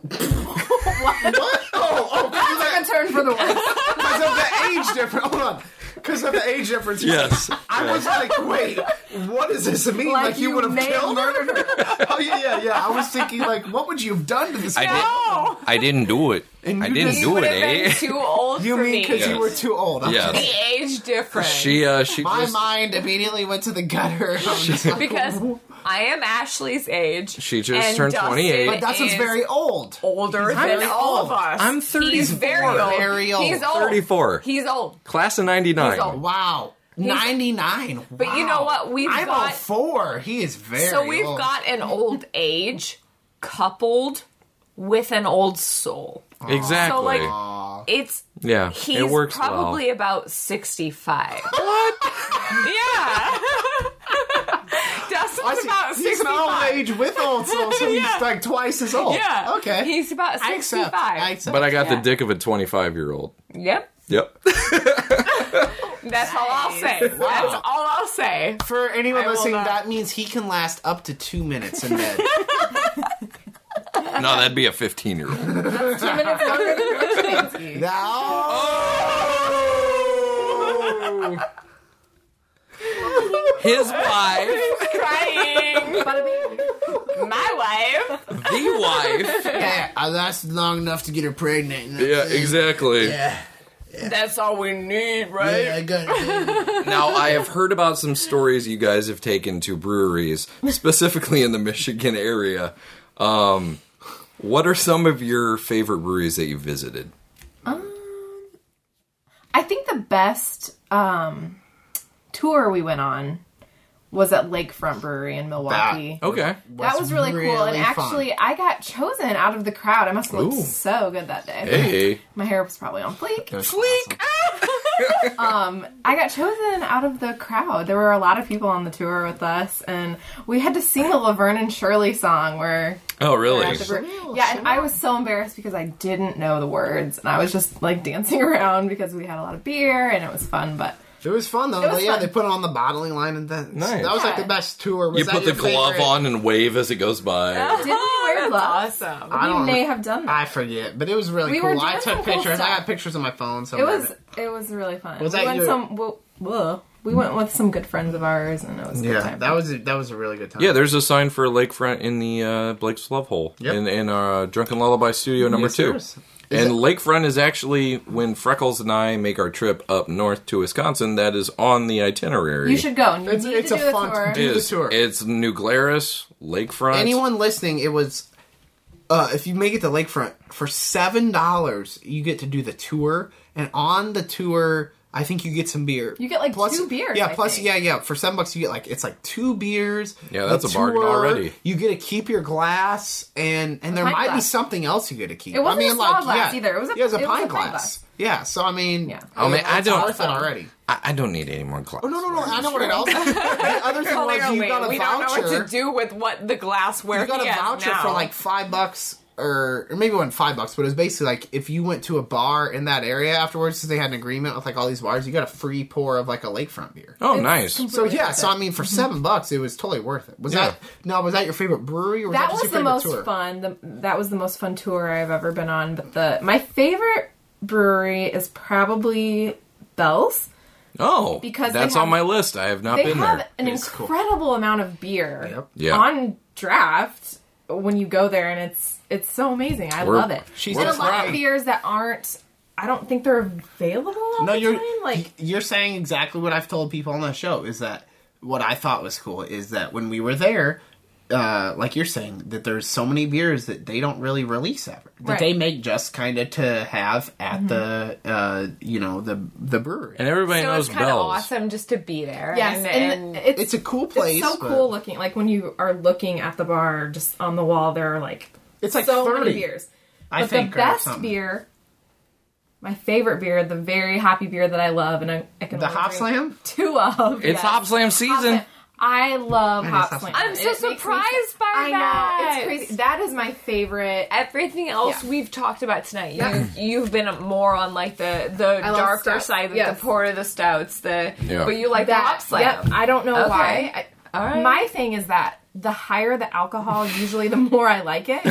What? Oh, oh, because Took a turn for the worse. of the age difference. Hold on. Because of the age difference. Yes. I was like, wait, what does this mean? Like, Like you, you would have may have killed her? oh, yeah, yeah, yeah. I was thinking, like, what would you have done to this I guy? did. Oh, I didn't do it. And I you didn't just- you do would it, have been eh? too old You for mean me. because you Yes. were too old? Okay. Yes. The age difference. She uh she My just mind immediately went to the gutter. I was just like, because I am Ashley's age. She just and turned Dustin twenty-eight. but Dustin's is very old. older He's than very all old. of us. I'm He's thirty-four. very old. Very old. He's old. thirty-four. He's old. Class of ninety-nine. He's old. Wow. ninety-nine. But you know what? We've I'm got- oh four. He is very So we've old. got an old age coupled with an old soul. Exactly. So like it's yeah, he's it works probably well. about sixty-five. What? Yeah. Dustin's I see. about He's an old sixty-five. age with old soul, so Yeah. he's like twice as old. Yeah. Okay. He's about I sixty-five. accept. I accept. But I got Yeah. the dick of a twenty-five-year-old. Yep. Yep. That's all I'll say. That's all I'll say. For anyone I will listening, not- that means he can last up to two minutes in bed. No, that'd be a fifteen-year-old. Two minutes longer than Krasinski. No. His wife, Crying. Bada bing. My wife. the wife. Yeah, I lasted long enough to get her pregnant. and that's Yeah, it. exactly. Yeah. That's all we need, right? Yeah, I got it. Now, I have heard about some stories you guys have taken to breweries, specifically in the Michigan area. Um, What are some of your favorite breweries that you visited? I think the best um, tour we went on was at Lakefront Brewery in Milwaukee. That- Okay. That was really, cool. And really actually, fun. I got chosen out of the crowd. I must have looked Ooh. so good that day. Hey. My hair was probably on fleek. Fleek! Um, I got chosen out of the crowd. There were a lot of people on the tour with us, and we had to sing the Laverne and Shirley song where... Oh, really? at the brewery. Yeah, and I was so embarrassed because I didn't know the words, and I was just, like, dancing around because we had a lot of beer, and it was fun, but... It was fun though. It was They- yeah, fun. they put it on the bottling line and then Nice. that was like Yeah. the best tour. Was You that put the your glove favorite? on and wave as it goes by. Did we wear gloves? Awesome. I We don't may know. have done that. I forget, but it was really We were cool. doing I some took cool pictures. I stuff. got pictures on my phone. So It was it was really fun. Was we that went your- some whoa, whoa. We went with some good friends of ours, and it was a good yeah. time. That was a, that was a really good time. Yeah, there's a sign for Lakefront in the uh, Blake's Love Hole Yep. in, in our Drunken Lullaby studio number Yes, two. there is. Is And it- Lakefront is actually, when Freckles and I make our trip up north to Wisconsin, that is on the itinerary. You should go. And you It's- need it's to a do fun- a tour. It do the is. tour. It's New Glarus, Lakefront. Anyone listening, it was uh, if you make it to Lakefront for seven dollars, you get to do the tour, and on the tour, I think you get some beer. You get, like, two beers, Yeah, I plus think. yeah, yeah. For seven bucks, you get like it's like two beers. Yeah, the that's a bargain tour, already. You get to keep your glass, and and there pint might be glass. something else you get to keep. It wasn't I mean, a small like glass yeah, either. It was a- yeah, it was a it was pint a pint glass. glass. Yeah, so I mean, Yeah. Oh, man, I it's don't- worth it already. I, I don't need any more glass. Oh no, no, no! I know what it else. The other thing was you Clearly, got a we don't know what voucher. to do with what the glassware You got he a has voucher now. for like five bucks, or, or maybe it wasn't five bucks, but it was basically like if you went to a bar in that area afterwards, because they had an agreement with like all these bars, you got a free pour of like a lakefront beer. Oh, It's nice. completely So yeah, worth so it. I mean, for seven bucks, it was totally worth it. Was Yeah. that no? Was that your favorite brewery, or was that, That just was your the favorite most tour? fun. The, that was the most fun tour I've ever been on. But the my favorite brewery is probably Bell's. Oh, Because they that's have- on my list. I have not They been have there. an It's cool. incredible amount of beer Yep. Yeah. on draft when you go there, and it's it's so amazing. I We're- love it. She's and a a lot pro. of beers that aren't. I don't think they're available all No, the you're time. Like you're saying exactly what I've told people on the show. Is that what I thought was cool? Is that when we were there, uh, like you're saying, that there's so many beers that they don't really release ever. That Right. they make just kind of to have at the uh, you know the the brewery. And everybody so knows it's kind of Bell's. awesome just to be there. yes, and, and, and it's It's a cool place. It's so but cool looking. Like when you are looking at the bar, just on the wall, there are like It's like so thirty many beers. I But think the or best something. beer, my favorite beer, the very hoppy beer that I love, and I, I can The only Hop drink Slam? two of. It's yes. Hop Slam Hop season. Slam. I love That is Hop Hop Slam. Slam. I'm so It makes me surprised by I that. know it's crazy. That is my favorite. everything else Yeah. we've talked about tonight. Yeah. You, you've been more on like the the love darker stouts. side, like Yes. the porter, the stouts, the Yeah. but you like the hop slam. Yep. I don't know Okay. why. I, All right. My thing is that the higher the alcohol, usually the more I like it.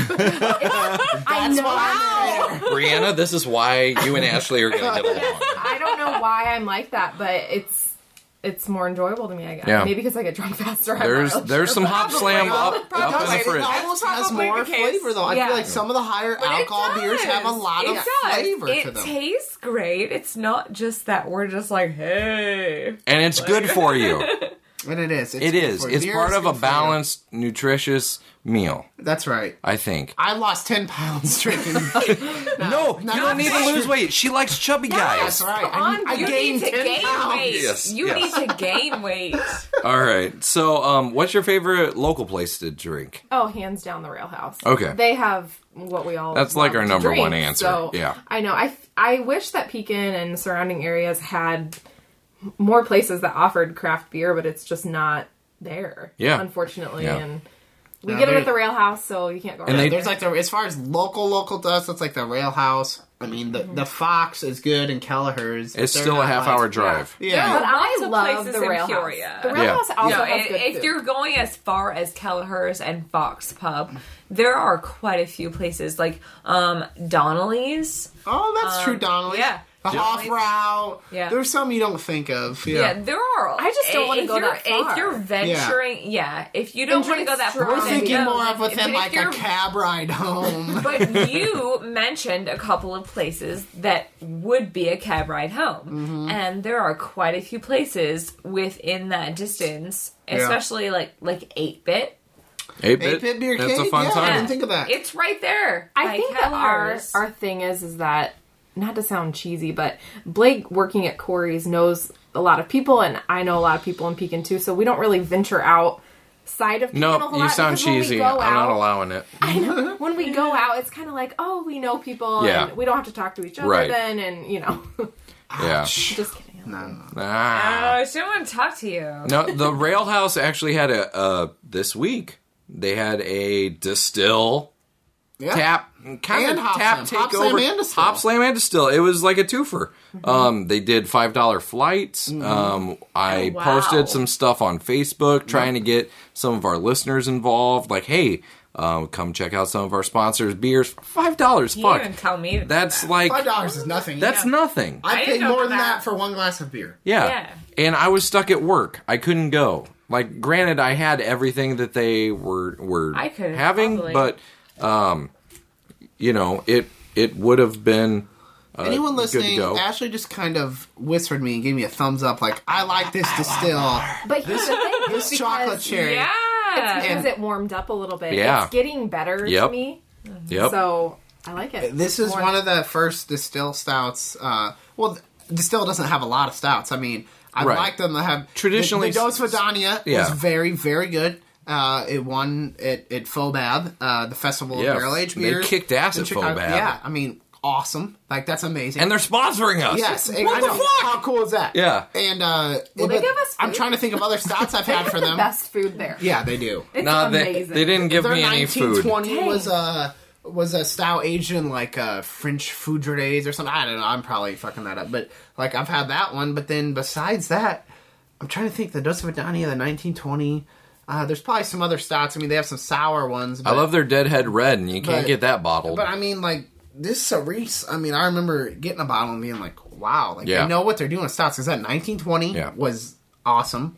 I know. Brianna, this is why you and Ashley are going to get along. I don't know why I'm like that, but it's it's more enjoyable to me. I guess Yeah. maybe because I get drunk faster. I'm There's not there's sure, some but- Hop Slam up, up in the It fridge. almost has Probably more the case. flavor though. I Yeah. feel like some of the higher But it alcohol beers have a does. lot It of does. flavor it to them. tastes great. It's not just that we're just like, hey. And it's good for you. And it is. It's It good is. for you. It's Beer part is of a good for you. balanced, nutritious meal, That's right. I think. I lost ten pounds drinking. No, you don't need to lose weight. She likes chubby guys. That's right. Come I, on, I You gained need to ten gain pounds. weight. Yes, you yes. need to gain weight. All right. So, um, what's your favorite local place to drink? Oh, hands down the Rail House. Okay. They have what we all That's like love our to number drink, one answer. So Yeah. I know. I, I wish that Pekin and surrounding areas had more places that offered craft beer, but it's just not there. Yeah. Unfortunately. Yeah. And we No, get it they- at the Rail House, so you can't go And wrong. they- There's like the as far as local local to us, it's like the Rail House. I mean, the the Fox is good and Kelleher's. It's They're still a not half like- hour drive. Yeah. But I Lots of love places the in Rail Peoria. House. The Rail Yeah. House also No, has if, good if food. you're going as far as Kelleher's and Fox Pub, there are quite a few places like um, Donnelly's. Oh, that's true, Donnelly. yeah. The Hoff Route. Yeah. There's some you don't think of. Yeah, Yeah. there are. I just don't wanna if go you're- that far. If you're venturing, yeah, if you don't And want to drink go that far, strong. We're then thinking no. more of But within if like a you're- cab ride home. But you mentioned a couple of places that would be a cab ride home. Mm-hmm. And there are quite a few places within that distance, Yeah. especially like like eight bit. eight-bit. eight-bit beer That's cake? a fun Yeah, time. I didn't think of that. It's right there. I by think that our Keller's. our thing is is that, not to sound cheesy, but Blake working at Corey's knows a lot of people, and I know a lot of people in Pekin too. So we don't really venture out side of Pekin a Nope, whole you lot, sound because when we cheesy. go I'm not out- allowing it. I know. When we go out, it's kind of like, oh, we know people, Yeah. and we don't have to talk to each other Right. then, and you know. Yeah. Just kidding. No, no. Ah. Oh, I still want to talk to you. No, the Rail House actually had a, uh, this week, they had a distill Yeah. tap, kind And of Hop tap Slam. Hop takeover. Slam and distill. Hop Slam and distill. It was like a twofer. Um, they did five dollar flights. Mm-hmm. Um, I Oh, wow. posted some stuff on Facebook trying to get some of our listeners involved. Like, hey, um, come check out some of our sponsors' beers. five dollars, You fuck. didn't even tell me. to do That's that. like, Five dollars is nothing. that's yeah. nothing. I I paid didn't know more than that. that for one glass of beer. Yeah. Yeah. And I was stuck at work. I couldn't go. Like, granted, I had everything that they were were I could've, having, probably. but um, you know, it it would have been uh, Anyone good to listening, go. Ashley just kind of whispered me and gave me a thumbs up, like, I like this distill. But here's the thing: This because chocolate cherry. Yeah. It's because And- it warmed up a little bit. Yeah. It's getting better Yep. to me. Yep. So I like it. This is More- one of the first distill stouts. Uh, well, distill doesn't have a lot of stouts. I mean, I Right. like them to have Traditionally- The, the Dos Vidania Yeah. was very, very good. Uh, it won at, at Fobab, uh, the Festival Yeah, of Barrel Age they Beers. kicked ass in at Chicago. Fobab. Yeah, I mean, awesome. Like, that's amazing. And they're sponsoring us. Yes, and What I the know. fuck? How cool is that? Yeah. And uh, Will but they give us I'm food? trying to think of other stouts I've They had have for the them. best food there. Yeah, they do. It's No, they, amazing. they didn't give Their me any nineteen food. twenty Dang. was a was a stout aged in like uh, French Foudres or something. I don't know. I'm probably fucking that up, but like I've had that one. But then besides that, I'm trying to think. The Dos Vidania, the nineteen twenty. Uh, there's probably some other stouts. I mean, they have some sour ones. But, I love their Deadhead Red, and you can't But- get that bottled. But I mean, like this Cerise. I mean, I remember getting a bottle and being like, "Wow!" Like Yeah. they know what they're doing with stouts. Because that nineteen twenty Yeah. was awesome,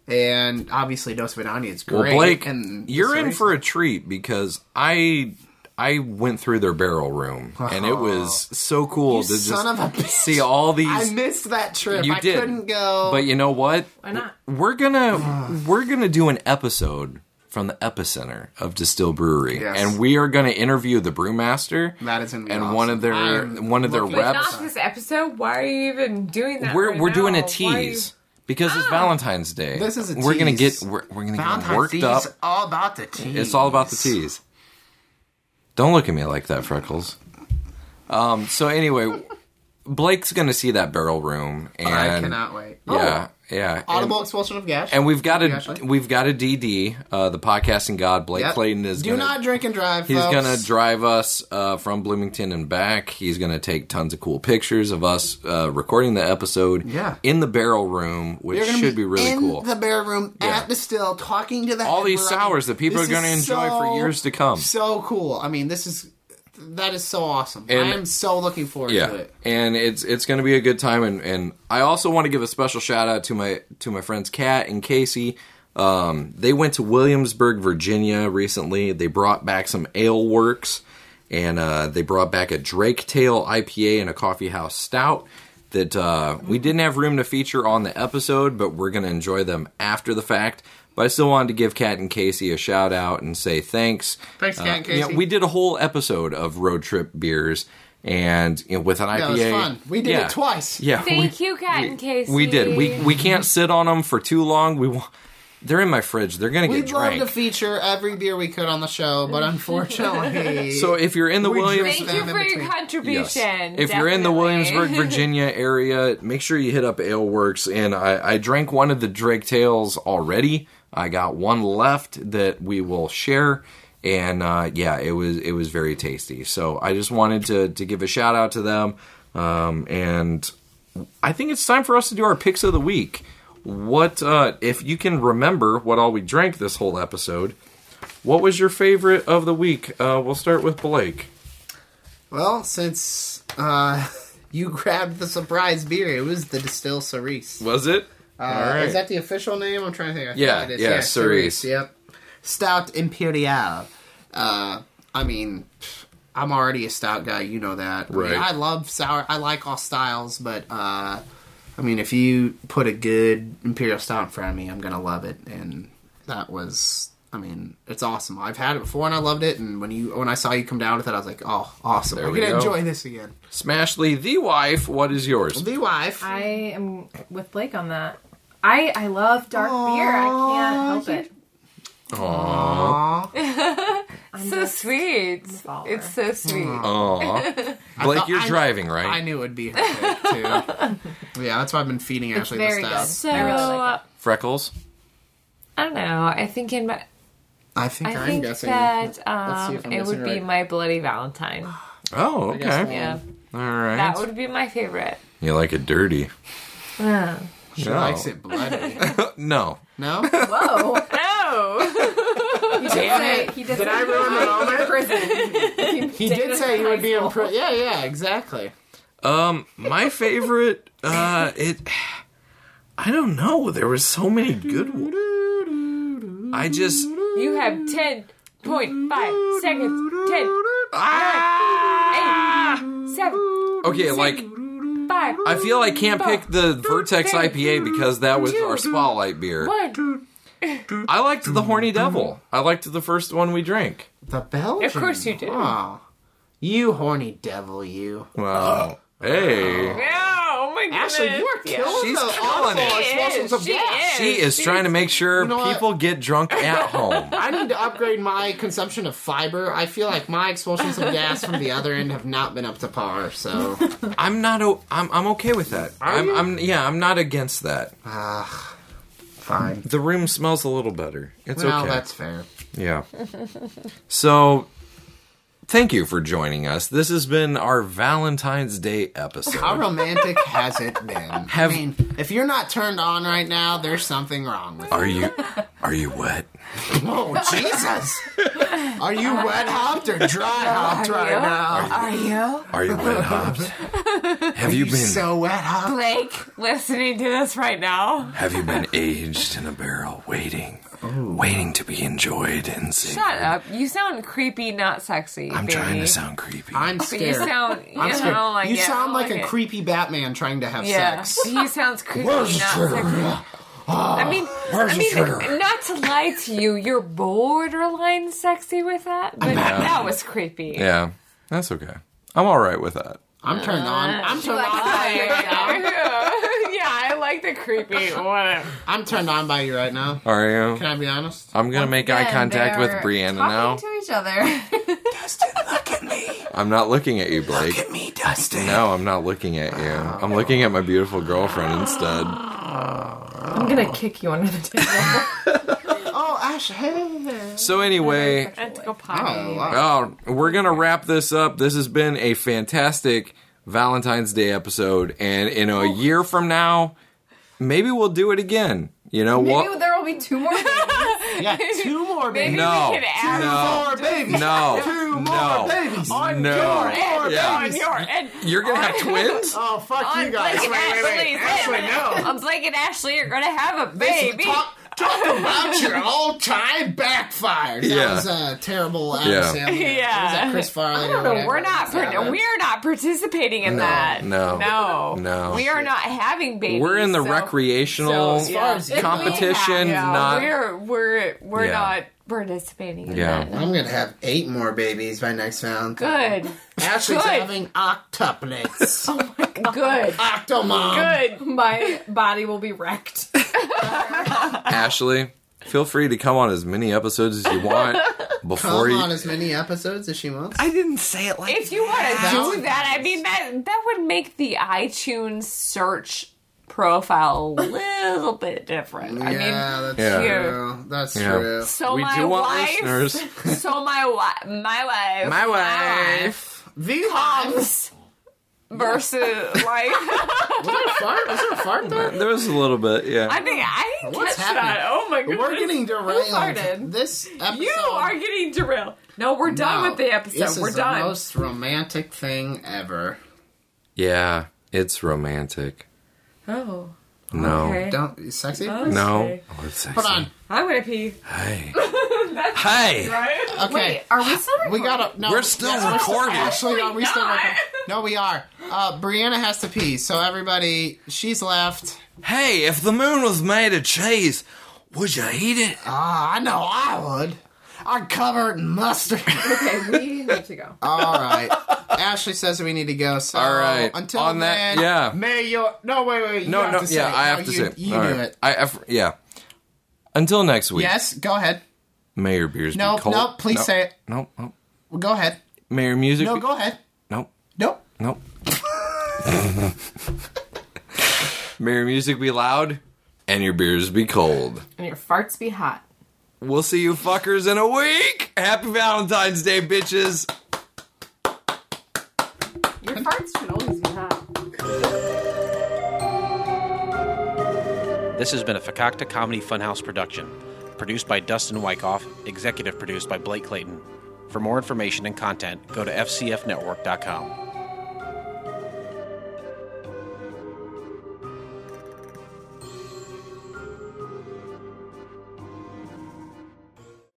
and obviously Dos Vidania is Well, great. Blake, and you're in Cerise- for a treat because I I went through their barrel room and it was so cool You to just son of a bitch. see all these. I missed that trip. you I did, couldn't go. but you know what? Why not? We're gonna we're gonna do an episode from the epicenter of Distill Brewery, Yes. and we are gonna interview the brewmaster. That is gonna be and awesome. one of their I'm one of their looking- But reps. not this episode. Why are you even doing that? We're right we're doing now? a Why are you- tease. Because it's Ah. Valentine's Day. This is a We're gonna tease. get we're, we're gonna get Valentine's worked Day up. is all about the tease. It's all about the tease. Don't look at me like that, Freckles. Um. So anyway, Blake's gonna see that barrel room, and I cannot wait. yeah, yeah. Audible And, expulsion of gas. and we've got a Ashley. we've got a D D, uh, the podcasting god Blake Yep. Clayton is Do gonna, not drink and drive. He's folks. gonna drive us uh, from Bloomington and back. He's gonna take tons of cool pictures of us uh, recording the episode. Yeah. in the barrel room, which We're gonna should be, really in cool. the bear room Yeah. at Distill, talking to the All head these brewer. sours that people This are gonna is enjoy for so, years to come. So cool. I mean, this is that is so awesome. And- I am so looking forward Yeah, to it. and it's it's going to be a good time, and, and I also want to give a special shout out to my to my friends Kat and Casey. Um, they went to Williamsburg, Virginia recently. They brought back some Ale Works, and uh, they brought back a Drake Tail I P A and a Coffee House Stout that uh, we didn't have room to feature on the episode, but we're going to enjoy them after the fact. But I still wanted to give Kat and Casey a shout out and say thanks. Thanks, Kat and Uh, you know, Casey. we did a whole episode of road trip beers, and you know, with an I P A. That was fun. We did yeah. it twice. Yeah, Thank we, you, Kat and Casey. we did. We we can't sit on them for too long. We wa- they're in my fridge. They're gonna get We'd love drank. to feature every beer we could on the show, but unfortunately, So if you're in the We Williams, Thank them you in for your between. contribution. If you're in the definitely. Williamsburg, Virginia area, make sure you hit up Ale Works. And I, I drank one of the Drake Tails already. I got one left that we will share. And uh, yeah, it was it was very tasty. So I just wanted to to give a shout out to them. Um, and I think it's time for us to do our picks of the week. What uh, if you can remember what all we drank this whole episode? What was your favorite of the week? Uh, we'll start with Blake. well, since uh, you grabbed the surprise beer, it was the Distill Cerise. Was it? Uh, all right. Is that the official name? I'm trying to think. I Yeah, thought it is. yeah, Cerise. Yep. Stout Imperial. Uh, I mean, I'm already a stout guy. You know that. I mean, Right. I love sour. I like all styles, but uh, I mean, if you put a good Imperial Stout in front of me, I'm gonna love it. And that was I mean, it's awesome. I've had it before and I loved it. And when you when I saw you come down with it, I was like, oh, awesome! There I'm we gonna go. enjoy this again. Smashley, the wife, what is yours? The wife. I am with Blake on that. I I love dark beer. I can't help it. Aww. I'm So just sweet. a follower. It's so sweet. Aww. Blake, thought- you're I- driving, right? I knew it'd be her pick, too. Yeah, that's why I've been feeding Ashley the very stout. good. So I really like Freckles? I don't know. I think in my I think I I'm think guessing. that Let's see um, if I'm it guessing would be right. my Bloody Valentine. Oh, guess okay. so. Yeah, All right. that would be my favorite. You like it dirty? Uh, She No. likes it bloody. No. No? Whoa! no. He did say he did. Did say I ruin the moment? prison. He did say he would be in prison. Yeah, yeah, exactly. Um, my favorite, uh, it, I don't know. There were so many good ones. I just, You have ten point five seconds. Ten, ah! eight, seven, Okay, like, five, I feel I can't pick the Vertex I P A because that was our spotlight beer. one. I liked the Horny Devil. I liked the first one we drank. The Belgian. Of course you do. Oh. You horny devil, you. Wow. Hey. Yeah, oh my goodness. Ashley, you are killing She's the killing it. awful She explosions is, of she gas. is. She is trying to make sure know what? people get drunk at home. I need to upgrade my consumption of fiber. I feel like my expulsions of gas from the other end have not been up to par, so. I'm not. O- I'm. I'm okay with that. I'm, you? I'm. Yeah. I'm not against that. Ah, fine. The room smells a little better. It's Well, okay. that's fair. Yeah. So, thank you for joining us. This has been our Valentine's Day episode. How romantic has it been? Have- I mean, if you're not turned on right now, there's something wrong with you. Are you? Are you wet? Oh, Jesus! Are you wet hopped or dry hopped right you? now? Are you? Are you wet hopped? Have you been? So wet hopped? Blake, listening to this right now. Have you been aged in a barrel, waiting, waiting to be enjoyed and savored? Shut up. You sound creepy, not sexy. I'm baby. trying to sound creepy. I'm But scared. you sound. You I'm know, scared. like you it. I sound don't like, like a it. creepy Batman trying to have Yeah, sex. he sounds creepy, Where's not the sexy. trigger? I mean, Where's I the mean, trigger? not to lie to you, you're borderline sexy with that, but that was creepy. Yeah, that's okay. I'm all right with that. I'm turned on. I'm turned on by you right now. yeah, I like the creepy. Whatever. I'm turned on by you right now. Are you? Can I be honest? I'm gonna make eye Again, contact they with are Brianna talking now. to each other. Dustin, look at me. I'm not looking at you, Blake. Look at me, Dustin. No, I'm not looking at you. I'm looking at my beautiful girlfriend instead. I'm gonna kick you under the table. Oh, Ash, hey. So anyway, I have to go potty. Oh, wow. oh, we're gonna wrap this up. This has been a fantastic Valentine's Day episode, and in a year from now, maybe we'll do it again. You know Maybe what? there will be two more babies. Yeah, two more Maybe babies. No, we can add no, More babies. no, Two more no, babies. on no. your end. Yeah. On your end. You're gonna have twins? Oh, fuck On you guys. Blake Wait, and wait, wait. Ashley. Ashley, no. On Blake and Ashley are gonna have a Listen, baby. Talk, talk about your all-time backfires. That Yeah. was a terrible Adam Yeah. Sandler. Yeah. Was that Chris Farley? I or don't know. whatever? We're not. That Per- was- we are not participating in that. no, no, no. We are not having babies. We're in the so- recreational so, far yeah. as If we competition, have- yeah, not- We're we're we're Yeah. not participating in Yeah. that. I'm gonna have eight more babies by next Valentine. Good. Ashley's Good. having octuplets. Good. Octomom. Good. My body will be wrecked. Ashley, feel free to come on as many episodes as you want before Come you. on as many episodes as she wants. I didn't say it like If you want to That's- do that, I mean that that would make the iTunes search profile a little bit different. I mean, yeah, that's Yeah. true. That's Yeah. true. so We my do want wife, listeners. so my wife, my wife, My wife. V comes versus like. Was there a fart? Was there a fart there? There was a little bit, yeah. I think I didn't What's catch happening? that. Oh my goodness. We're getting derailed. farted? This episode. You are getting derailed. No, we're done No, with the episode. This is we're the done. most romantic thing ever. Yeah, it's romantic. Oh. No. Okay. Don't sexy. No. Okay. Oh, it's sexy. Hold on. I'm gonna pee. Hey. hey. Right? Okay. Wait, are we still recording? We gotta. No, We're still yes, recording. Actually, are we still not. recording? No, we are. Uh, Brianna has to pee, so everybody, she's left. Hey, if the moon was made of cheese, Would you eat it? Ah, I know I would. I'd cover it in mustard. Okay, we need to go. All right. Ashley says we need to go. So All right. Until On that- then, yeah. May your no wait wait. You No, have no, to say yeah, it. I No, have to you, say it. You All do right. it. I, I, yeah. Until next week. Yes. Go ahead. May your beers No, be cold. no, please no, say it. No, no. Well, go ahead. May your music No, be... go ahead. No, No. no. May your music be loud and your beers be cold. And your farts be hot. We'll see you fuckers in a week. Happy Valentine's Day, bitches. Your farts should always be hot. This has been a Fakakta Comedy Funhouse production. Produced by Dustin Wyckoff, executive produced by Blake Clayton. For more information and content, go to f c f network dot com.